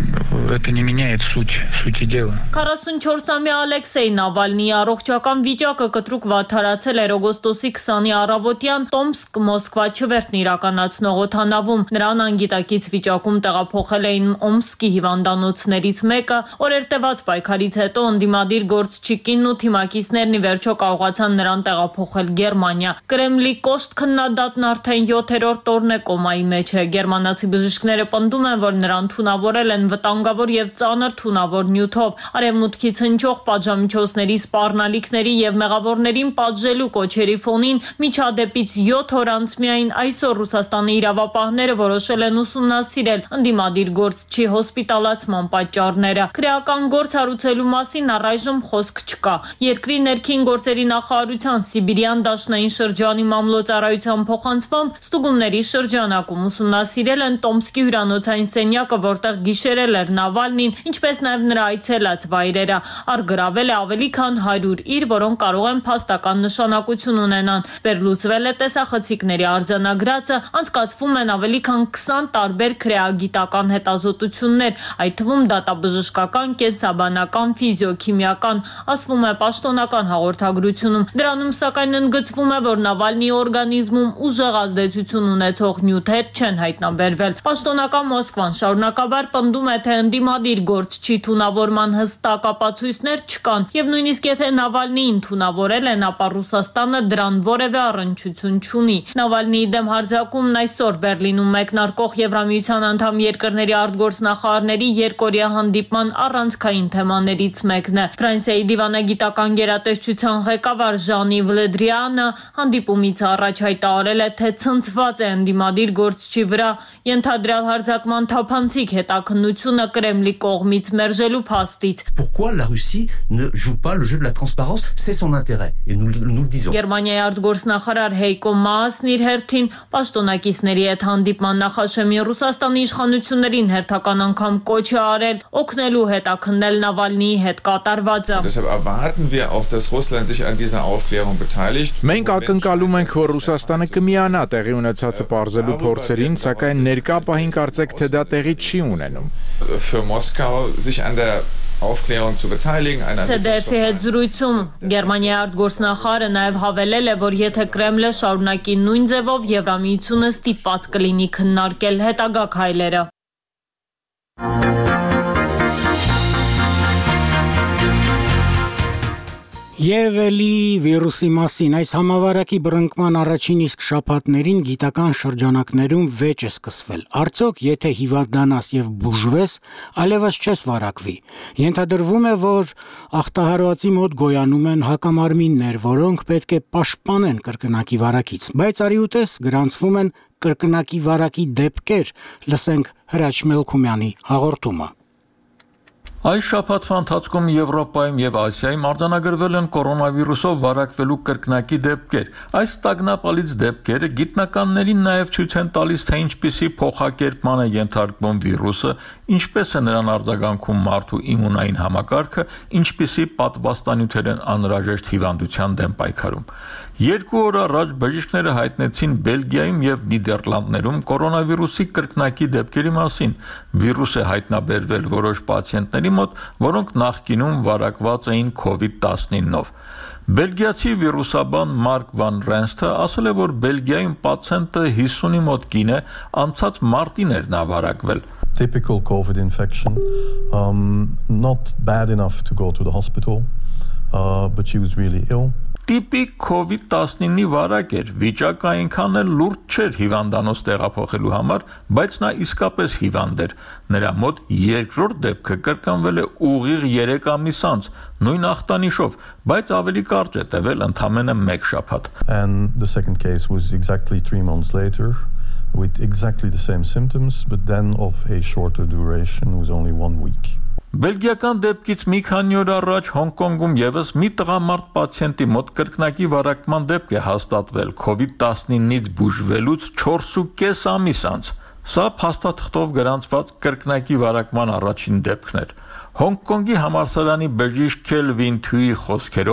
это не меняет сути дела. 44-ամյա Ալեքսեյ Նավալնիի առողջական վիճակը կտրուկ վատթարացել էր օգոստոսի 20-ի առավոտյան Տոմսկ-Մոսկվա չվերթն իրականացնող օդանավում։ Նրան անգիտակից վիճակում տեղափոխել էին Օմսկի հիվանդանոցներից մեկը։ Օրեր տևած պայքարից հետո ընդդիմադիր գործչիկինն ու թիմակիցներն ի վերջո կարողացան նրան տեղափոխել Գերմանիա։ Կրեմլի կոշտ քննադատն արդեն 7-րդ օրն է կոմայի մեջ է։ Գերմանացի բժիշկները պնդում են, որ նրան թունավորել են վտանգավոր եւ ծանր թունավոր նյութով։ Արևմուտքից հնչող պատժամիջոցների սպառնալիքների եւ մեղավորներին պատժելու կոչերի ֆոնին միջադեպից 7 օր անց միայն այսօր Ռուսաստանի իրավապահները որոշել են ուսումնասիրել ընդդիմադիր գործչի հոսպիտալացման պատճառները։ Քրեական գործ հարուցելու մասին առայժմ խոսք չկա։ Երկրի ներքին գործերի նախարարության Սիբիրյան դաշնային շրջանի մամլոյցարայության փոխանցմամբ ստուգումների շրջանակում ուսումնասիրել են Տոմսկի հյուրանոցային սենյակը, որտեղ գիշերել էր Նավալնին, ինչպես նաև նրա այցելած վայրերը։ Առգրավել է ավելի քան 100 իր, որոնք կարող են փաստական նշանակություն ունենան։ Վերլուծվել է տեսախցիկների արձանագրածը, անցկացվում են ավելի քան 20 տարբեր քրեագիտական հետազոտություններ, այդ թվում դատաբժշկական, կենսաբանական, ֆիզիոքիմիական, ասվում է պաշտոնական հաղորդագրությունում։ Դրանում սակայն ընդգծվում է, որ Նավալնիի օրգանիզմում ուժեղ ազդեցություն ունեցող նյութեր չեն հայտնաբերվել։ Պաշտոնական Մոսկվան շարունակաբար պնդում է, թե ընդդիմադիր գործչի թունավորման հստակ ապացույցներ չկան, եւ նույնիսկ եթե Նավալնիին թունավորել են, ապա Ռուսաստանը դրան որևէ առնչություն չունի։ Նավալնիի դեմ հարձակումն այսօր Բերլինում մեկնարկող Եվրամիության անդամ երկրների արտգործնախարարների երկօրյա հանդիպման առանցքային թեմաներից մեկն է։ Ֆրանսիայի դիվանագիտական գերատեսչության ղեկավար Ժան-Իվ Լե Դրիանը հանդիպումից առաջ հայտարարել է, թե ցնցված է ընդդիմադիր գործչի վրա ենթադրյալ հարձակման թափանցիկ հետաքննությունը Կրեմլի կողմից մերժելու փաստից։ Pourquoi la Russie ne joue pas le jeu de la transparence? C'est son intérêt et nous le disons. Գերմանիայի արտգործնախարար Հեյկո Մասն իր հերթին պաշտոնակիցների հետ հանդիպման նախաշեմին Ռուսաստանի իշխանություններին հերթական անգամ կոչ է արել օգնելու հետաքննել Նավալնիի հետ կատարվածը։ Deshalb erwarten wir auch, dass Russland sich an dieser Aufklärung beteiligt. Մենք ակնկալում ենք, որ Ռուսաստանը կմիանա տեղի ունեցածը պարզելու փորձերին, սակայն ներկա պահին կարծեք, թե դա տեղի չի ունենում։ Für Moskau sich an der Aufklärung zu beteiligen. CDF-ի հետ զրույցում Գերմանիայի արտգործնախարարը նաև հավելել է, որ եթե Կրեմլը շարունակի նույն ձևով, Եվրամիությունը ստիպված կլինի քննարկել հետագա քայլերը։ Եվ էլի վիրուսի մասին այս համավարակի բռնկման առաջին իսկ շաբաթներին գիտական շրջանակներում վեճ է սկսվել։ Արդյոք եթե հիվանդանաս եւ բուժվես, այլևս չես վարակվի։ Ենթադրվում է, որ ախտահարվածի մոտ գոյանում են հակամարմիններ, որոնք պետք է պաշտպանեն կրկնակի վարակից, բայց արիուտես գրանցվում են կրկնակի վարակի դեպքեր։ Լսենք Հրաչ Մելքումյանի հաղորդումը։ Այս շաբաթվա ընթացքում Եվրոպայում եւ Ասիայում արձանագրվել են կորոնավիրուսով վարակվելու կրկնակի դեպքեր։ Այս տագնապալից դեպքերը գիտնականներին նաեւ ցույց են տալիս, թե ինչպիսի փոխակերպման է ենթարկվում վիրուսը, ինչպես է նրան արձագանքում մարդու իմունային համակարգը, ինչպիսի պատվաստանյութեր են անհրաժեշտ հիվանդության դեմ պայքարում։ 2 օր առաջ բժիշկները հայտնեցին Բելգիայում եւ Նիդերլանդներում կորոնավիրուսի կրկնակի դեպքերի մասին։ Վիրուս է հայտնաբերվել որոշ պացիենտների մոտ, որոնք նախկինում վարակված էին COVID-19-ով։ Բելգիացի վիրուսաբան Մարկ Վան Ռենստը ասել է, որ Բելգիայում պացիենտը 50-ի մոտ կին է, անցած մարտին էր նա վարակվել։ Typical COVID infection, not bad enough to go to the hospital, but she was really ill. Տիպիկ COVID-19-ի վարակ էր, վիճակը այնքան էլ լուրջ չէր հիվանդանոց տեղափոխելու համար, բայց նա իսկապես հիվանդ էր։ Նրա մոտ երկրորդ դեպքը կրկնվել է ուղիղ 3 ամիս անց, նույն ախտանիշով, բայց ավելի կարճ է տևել ընդամենը 1 շաբաթ։ And the second case was exactly 3 months later with exactly the same symptoms, but then of a shorter duration, was only 1 week. Բելգիական դեպքից մի քանի օր առաջ Հոնկոնգում եւս մի տղամարդ պացիենտի մոտ կրկնակի վարակման դեպք է հաստատվել COVID-19-ից բուժվելուց 4.5 ամիս անց։ Սա փաստաթղթով գրանցված կրկնակի վարակման առաջին դեպքն էր։ Հոնկոնգի համալսարանի բժիշկ Քելվին Թյուի խոսքերով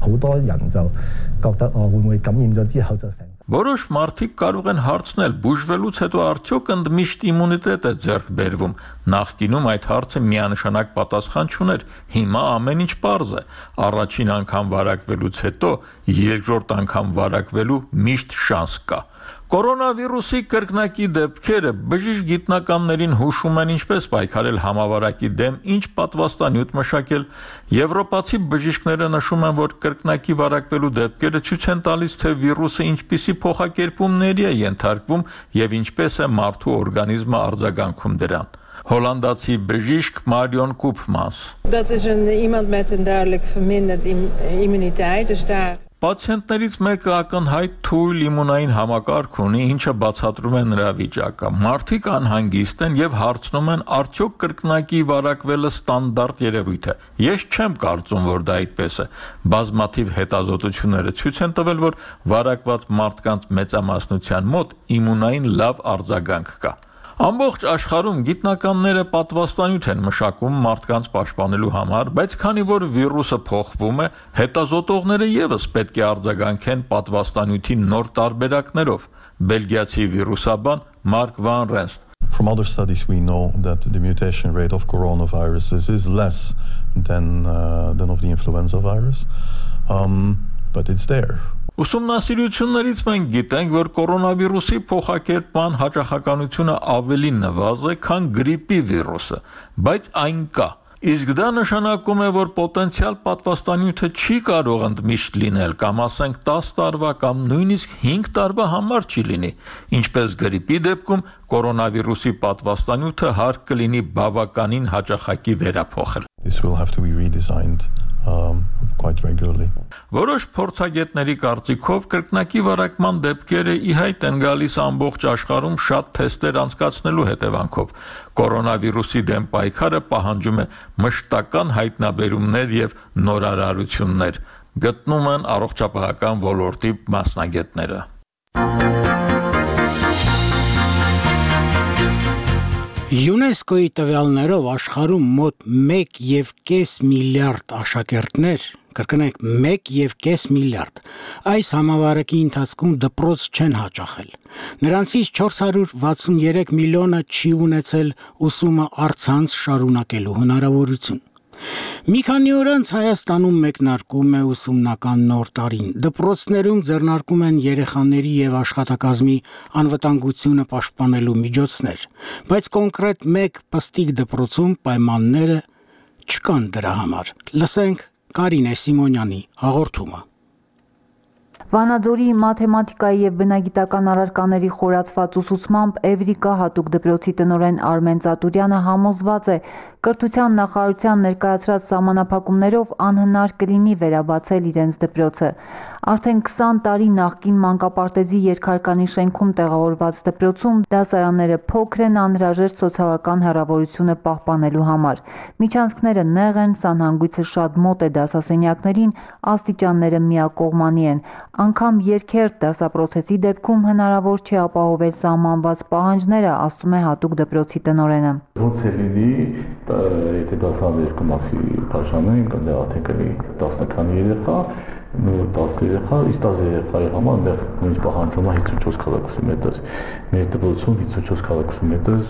Որոշ մարդիկ կարող են հարցնել, բուժվելուց հետո արդյոք ընդմիշտ իմունիտետ է ձեռք բերվում։ Նախկինում այդ հարցը միանշանակ պատասխան չուներ։ Հիմա ամեն ինչ պարզ է։ Առաջին անգամ վարակվելուց հետո երկրորդ անգամ վարակվելու միշտ շանս կա։ Կորոնավիրուսի կրկնակի դեպքերը բժիշկ գիտնականներին հուշում են ինչպես պայքարել համավարակի դեմ, ինչ պատվաստանյութ մշակել։ Եվրոպացի բժիշկները նշում են, որ կրկնակի վարակվելու դեպքերը ցույց են տալիս, թե վիրուսը ինչպիսի փոխակերպումների է ենթարկվում եւ ինչպես է մարդու օրգանիզմը արձագանքում դրան։ Հոլանդացի բժիշկ Marion Koopmans. Dat is iemand met een duidelijk verminderd immuniteit, dus daar Պացիենտներից մեկը ակնհայտ թույլ իմունային համակարգ ունի, ինչը բացատրում է նրա վիճակը։ Մարդիկ անհանգիստ են եւ հարցնում են, արդյոք կրկնակի վարակվելը ստանդարտ երևույթ է։ Ես չեմ կարծում, որ դա այդպես է։ Բազմաթիվ հետազոտությունները ցույց են տվել, որ վարակված մարդկանց մեծամասնության մոտ իմունային լավ արձագանք կա։ Ամբողջ աշխարհում գիտնականները պատվաստանյութ են մշակում մարդկանց պաշտպանելու համար, բայց քանի որ վիրուսը փոխվում է, հետազոտողները եւս պետք է արձագանքեն պատվաստանյութի նոր տարբերակներով։ Բելգիացի վիրուսաբան Mark van Renst. From other studies, we know that the mutation rate of coronaviruses is less than of the influenza virus, but it's there. Ուսումնասիրություններից մենք գիտենք, որ կորոնավիրուսի փոխակերպման հաճախականությունը ավելի նվազ է, քան գրիպի վիրուսը, բայց այն կա։ Իսկ դա նշանակում է, որ պոտենցիալ պատվաստանյութը չի կարող ընդմիշտ լինել, կամ ասենք 10 տարվա կամ նույնիսկ 5 տարվա համար չի լինի։ Ինչպես գրիպի դեպքում կորոնավիրուսի պատվաստանյութը հարկ կլինի բավականին հաճախակի վերափոխել։ This will have to be redesigned quite regularly. Որոշ փորձագետների կարծիքով կրկնակի վարակման դեպքերը ի հայտ են գալիս ամբողջ աշխարհում շատ թեստեր անցկացնելու հետևանքով։ Կորոնավիրուսի դեմ պայքարը պահանջում է մշտական հայտնաբերումներ եւ նորարարություններ, գտնում են առողջապահական ոլորտի մասնագետները։ ՅՈՒՆԵՍԿՕ-ի տվյալներով աշխարհում մոտ 1.5 միլիարդ աշակերտներ, կրկնեք 1.5 միլիարդ, այս համավարակի ընթացքում դպրոց չեն հաճախել։ Նրանցից 463 միլիոնը չի ունեցել ուսումը առցանց շարունակելու հնարավորություն։ Մի քանի օր անց Հայաստանում մեկնարկում է ուսումնական նոր տարին։ Դպրոցներում ձեռնարկում են երեխաների եւ աշխատակազմի անվտանգությունը պաշտպանելու միջոցներ, բայց կոնկրետ մեկ պստիկ դպրոցում պայմանները չկան դրա համար։ Լսենք Կարինե Սիմոնյանի հաղորդումը։ Վանաձորի մաթեմատիկայի եւ բնագիտական առարկաների խորացված ուսուցմամբ Էվրիկա հատուկ դպրոցի տնօրեն Արմեն Ծատուրյանը համոզված է, կրթության նախարարության ներկայացրած սահմանափակումներով անհնար կլինի վերաբացել իրենց դպրոցը։ Արդեն 20 տարի նախկին մանկապարտեզի երկհարկանի շենքում տեղավորված դպրոցում դասարանները փոքր են անհրաժեշտ սոցիալական հեռավորությունը պահպանելու համար։ Միջանցքները նեղ են, սանհանգույցը շատ մոտ է դասասենյակներին, աստիճանները միակողմանի են։ Անգամ երկերտ դասապրոցեսի դեպքում հնարավոր չէ ապահովել սահմանված պահանջները, ասում է հատուկ դպրոցի տնօրենը։ Ոնց է լինի, եթե դասարանը երկու մասի բաժանենք, այնտեղ արդեն կլինի 10 քանի երեխա, 10 երեխա, իսկ 10 երեխայի համար այնտեղ նույնիսկ պահանջում է 54 քառակուսի մետր։ Մեր դպրոցում 54 քառակուսի մետր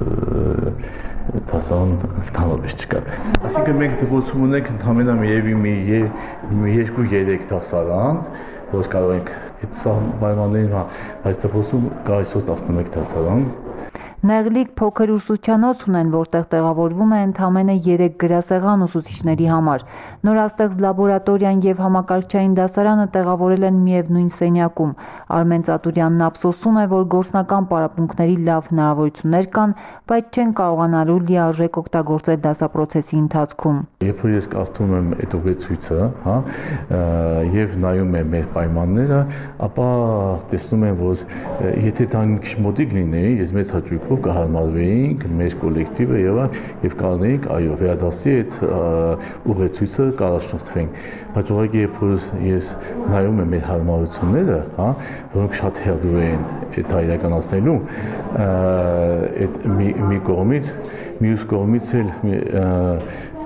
դասարան ստանալիս չկա։ Այսինքն մենք դպրոցում ունենք ընդհանրապես մի 2-3 դասարան, որ կարող ենք այդ պայմաններին, բայց դպրոցում կա այսօր 11 դասարան։ Նեղլիկ փոքր ուսուցչանոց ունեն, որտեղ տեղավորվում է ընդամենը 3 գրասեղան ուսուցիչների համար։ Նորաստեղծ լաբորատորիան եւ համակարգչային դասարանը տեղավորել են միևնույն սենյակում։ Արմեն Ծատուրյանն ափսոսում է, որ գործնական պարապմունքների լավ հնարավորություններ կան, բայց չեն կարողանալու լիարժեք օգտագործել դասապրոցեսի ընթացքում։ Երբ որ ես կարդում եմ այդ ուղեցույցը, եւ նայում եմ մեր պայմանները, ապա տեսնում եմ, որ եթե դա մի քիչ մոդիկ լինի, ես մեծ հաճույքով կհարմարվեինք մեր կոլեկտիվը եւ կանեինք, այո, վերադասի այդ ուղեցույցը կառաջնորդվենք։ Բայց ուղղակի երբ որ ես նայում եմ մեր հարմարությունները, որոնք շատ հեռու են այդ իրականացնելու, այդ մի կողմից, մյուս կողմից էլ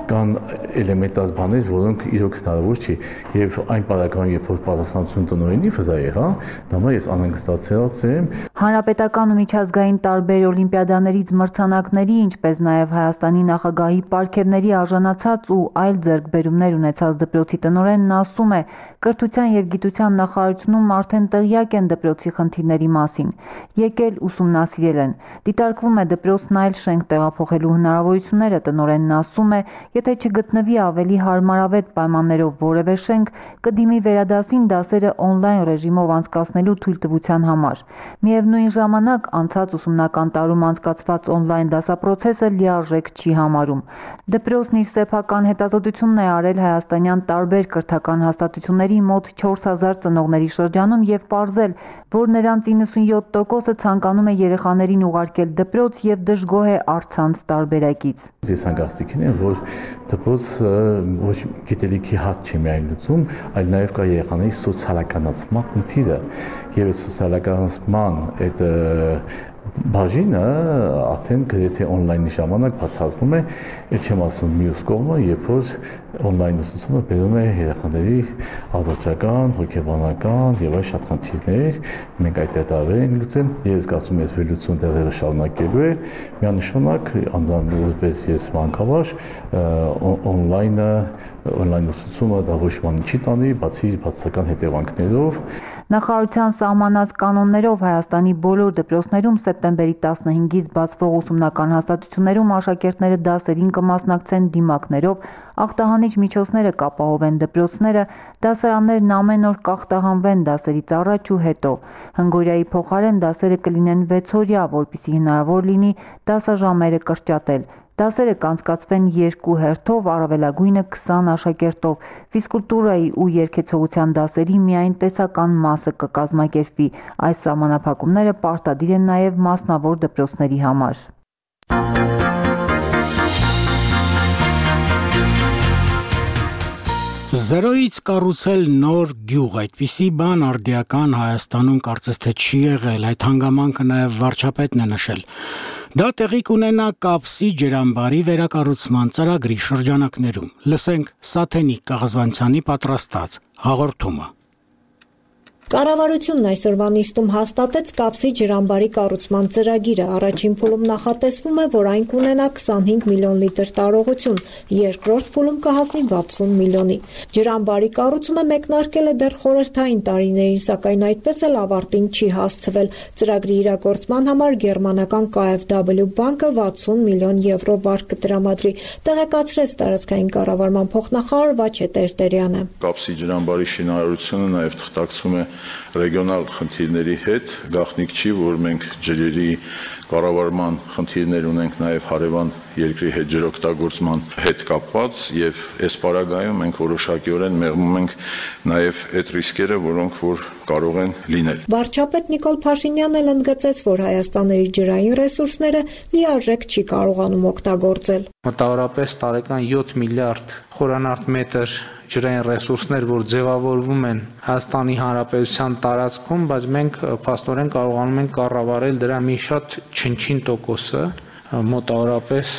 կան էլեմենտար բաներ, որոնք իրոք հնարավոր չի եւ այն պարագայում, երբ որ պատասխանատվություն տնօրենի վրա է, հա, դա ես անհանգստացած եմ։ Հանրապետական ու միջազգային տարբեր օլիմպիադաներից մրցանակների, ինչպես նաեւ Հայաստանի նախագահի պարգևների արժանացած ու այլ ձեռքբերումներ ունեցած դպրոցի տնօրենն ասում է, կրթության եւ գիտության նախարարությունում արդեն տեղյակ են դպրոցի խնդիրների մասին, եկել ուսումնասիրել են։ Դիտարկվում է դպրոցն այլ շենք տեղափոխելու հնարավորությունները, տնօրենն ասում է, եթե չգտնվի ավելի հարմարավետ պայմաններով որևէ շենք, կդիմի վերադասին դասերը օնլայն ռեժիմով անցկացնելու թույլտվության համար։ Միևնույն ժամանակ անցած ուսումնական տարում անցկացված օնլայն դասապրոցեսը լիարժեք չի համարում։ Դպրոցն իր սեփական հետազոտությունն է արել հայաստանյան տարբեր կրթական հաստատությունների մոտ 4000 ծնողների շրջանում եւ պարզել, որ նրանց 97%-ը ցանկանում է երեխաներին ուղարկել դպրոց եւ դժգոհ է առցանց տարբերակից։ Ես հանգստին եմ, որ դպրոցը ոչ գիտելիքի հատ չի միայն լուծում, այլ նաեւ կա երեխաների սոցիալականացման խնդիրը եւ այդ սոցիալականացման այդ բաժինը արդեն գրեթե օնլայնի ժամանակ բացառվում է, ել չեմ ասում մյուս կողմը, երբ որ օնլայն ուսուցումը բերում է երեխաների առողջական, հոգեբանական եւ այլ շատ խնդիրներ, մենք այդ դեպքեր ենք լուծել, եւ զգացում եմ վերլուծություն դեռ շարունակելու է, միանշանակ անձամբ ես մանկավարժ օնլայն ուսուցումը դա ոչ մի չի տանի, բացի բացական հետևանքներով։ Նախարարության սահմանած կանոններով Հայաստանի բոլոր դպրոցներում սեպտեմբերի 15-ից բացվող ուսումնական հաստատություններում աշակերտները դասերին կմասնակցեն դիմակներով, ախտահանիչ միջոցները կապահովեն դպրոցները, դասարաններն ամեն օր կախտահանվեն դասերից առաջ ու հետո։ Հնգօրյայի փոխարեն դասերը կլինեն 6-օրյա, որպեսզի հնարավոր լինի դասաժամերը կրճատել։ Դասերը կանցկացվեն 2 հերթով, առավելագույնը 20 աշակերտով։ Ֆիզկուլտուրայի ու երգեցողության դասերի միայն տեսական մասը կկազմակերպվի։ Այս սահմանափակումները պարտադիր են նաև մասնավոր դպրոցների համար։ Զրոյից կառուցել նոր գյուղ, այդպիսի բան արդիական Հայաստանում կարծես թե չի եղել, այդ հանգամանքը նաև վարչապետն է նշել։ Դա տեղի կունենա Կապսի ջրամբարի վերակառուցման ծրագրի շրջանակներում։ Լսենք Սաթենիկ կղզվանցյանի պատրաստած հաղորդումը։ Կառավարությունն այսօրվա նիստում հաստատեց Կապսի ջրամբարի կառուցման ծրագիրը։ Առաջին փուլում նախատեսվում է, որ այն կունենա 25 միլիոն լիտր տարողություն, երկրորդ փուլում կհասնի 60 միլիոնի։ Ջրամբարի կառուցումը մեկնարկել է դեռ խորհրդային տարիներին, սակայն այդպես էլ ավարտին չի հասցվել։ Ծրագրի իրագործման համար գերմանական KfW բանկը 60 միլիոն եվրո վարկ կտրամադրի, տեղեկացրեց տարածքային կառավարման փոխնախարար Վաչե Տերտերյանը։ Կապսի ջրամբարի շինարարությունը նաև թղթակցվում է ռեգիոնալ խնդիրների հետ, գաղտնիք չի, որ մենք ջրերի կառավարման խնդիրներ ունենք նաև հարևան երկրի հետ ջրօգտագործման հետ կապված եւ այս պարագայում մենք որոշակիորեն մեղմում ենք նաև այդ ռիսկերը, որոնք որ կարող են լինել։ Վարչապետ Նիկոլ Փաշինյանն էլ ընդգծեց, որ Հայաստանը իր ջրային ռեսուրսները լիարժեք չի կարողանում օգտագործել։ Մոտավորապես տարեկան 7 միլիարդ խորանարդ մետր ջրային ռեսուրսներ, որ ձևավորվում են Հայաստանի Հանրապետության տարածքում, բայց մենք փաստորեն կարողանում ենք կառավարել դրա մի շատ չնչին տոկոսը, մոտավորապես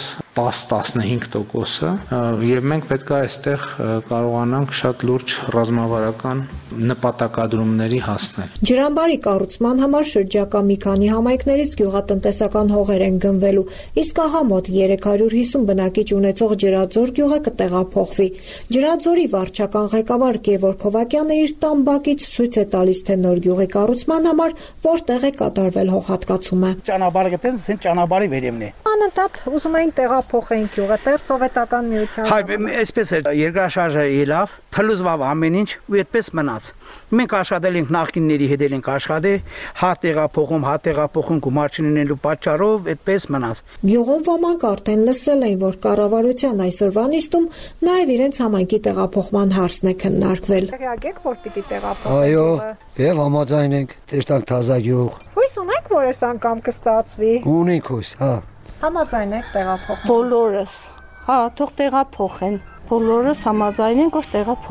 10-15%-ը, եւ մենք պետք է այստեղ կարողանանք շատ լուրջ ռազմավարական նպատակադրումների հասնել։ Ջրամբարի կառուցման համար շրջակա մի քանի համայնքներից գյուղատնտեսական հողեր են գնվելու, իսկ ահա մոտ 350 բնակիչ ունեցող Ջրաձոր գյուղը կտեղափոխվի։ Ջրաձորի վարչական ղեկավար Գևորգ Փովակյանը իր տամբակից ցույց է տալիս, թե նոր գյուղի կառուցման համար որտեղ է կատարվել հողհատկացումը։ Ճանապարհը գտեն, ասեն ճանապարհի վերևն է։ Անընդհատ ուզում էին տեղափոխեն գյուղը, դեռ սովետական միության։ Հայ, այսպես է, երկրաշարժը ելավ, փլուզվավ ամեն ինչ ու այդպես մնաց։ Մենք աշխատել ենք նախկինների հետ ենք աշխատել, հա տեղափոխում գումար չունենալու պատճառով այդպես մնաց։ Գյուղում ոմանք արդեն լսել էին, որ կառավարության այսօրվա նիստում նաև իրենց համայնքի տեղափոխման հարցն է քննարկվել։ Եկեք, որ պիտի տեղափոխենք։ Այո, եւ համաձայն ենք, տեստանք թազա գյուղ։ Հույս ունեք, որ այս անգամ կստացվի։ Ունենք հույս, հա։ Համաձայն եք տեղափոխել։ Բոլորս, հա, թող տեղափոխեն։ Բոլորս համաձայն ենք, որ տեղափոխեն։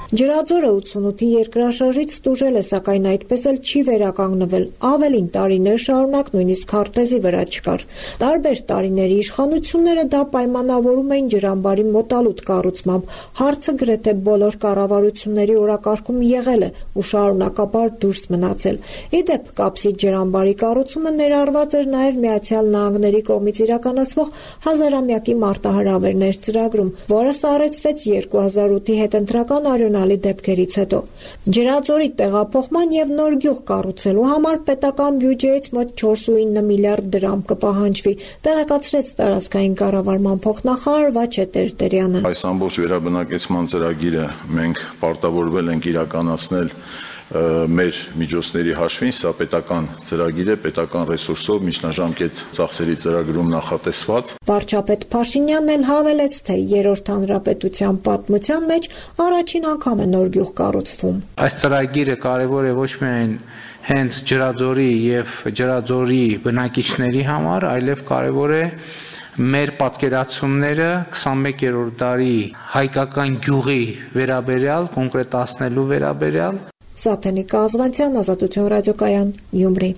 Ջրաձորը 88-ի երկրաշարժից տուժել է, սակայն այդպես էլ չի վերականգնվել, ավելին տարիներ շարունակ նույնիսկ քարտեզի վրա չկար։ Տարբեր տարիների իշխանությունները դա պայմանավորում էին ջրամբարի մոտալուտ կառուցմամբ։ Հարցը գրեթե բոլոր կառավարությունների օրակարգում եղել է ու շարունակաբար դուրս մնացել։ Ի դեպ, Կապսից ջրամբարի կառուցումը ներառված էր նաև Միացյալ Նահանգների կողմից իրականացվող հազարամյակի մարտահրավերներ ծրագրում, որը սառեցվեց 2008-ի հետընտրական արյունալի դեպքերից հետո։ Ջրաձորի տեղափոխման եւ նոր գյուղ կառուցելու համար պետական բյուջեից մոտ 4.9 միլիարդ դրամ կպահանջվի, տեղեկացրեց տարածքային կառավարման փոխնախարար Վաչե Տերտերյանը։ Այս ամբողջ վերաբնակեցման ծրագիրը մենք պարտավորվել ենք իրականացնել մեր միջոցների հաշվին, սա պետական ծրագիր է, պետական ռեսուրսով միջնաժամկետ ծախսերի ծրագրում նախատեսված։ Վարչապետ Փաշինյանն էլ հավելեց, թե երրորդ հանրապետության պատմության մեջ առաջին անգամ է նոր գյուղ կառուցվում։ Այս ծրագիրը կարևոր է ոչ միայն հենց Ջրաձորի եւ Ջրաձորի բնակիչների համար, այլև կարևոր է մեր պատկերացումները 21-րդ դարի հայկական գյուղի վերաբերյալ, կոնկրետացնելու վերաբերյալ։ Սաթենիկ Ազվանցյան, Ազատություն ռադիոկայան, Գյումրի։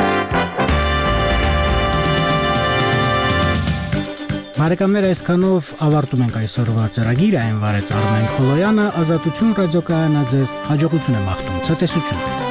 Բարեկամներ, այսքանով ավարտում ենք այսօրվա ծրագիրը, այն վարեց Արմեն Խոլոյանը, Ազատություն ռադիոկայանը ձեզ հաջողություն է մաղթում, ցտեսություն։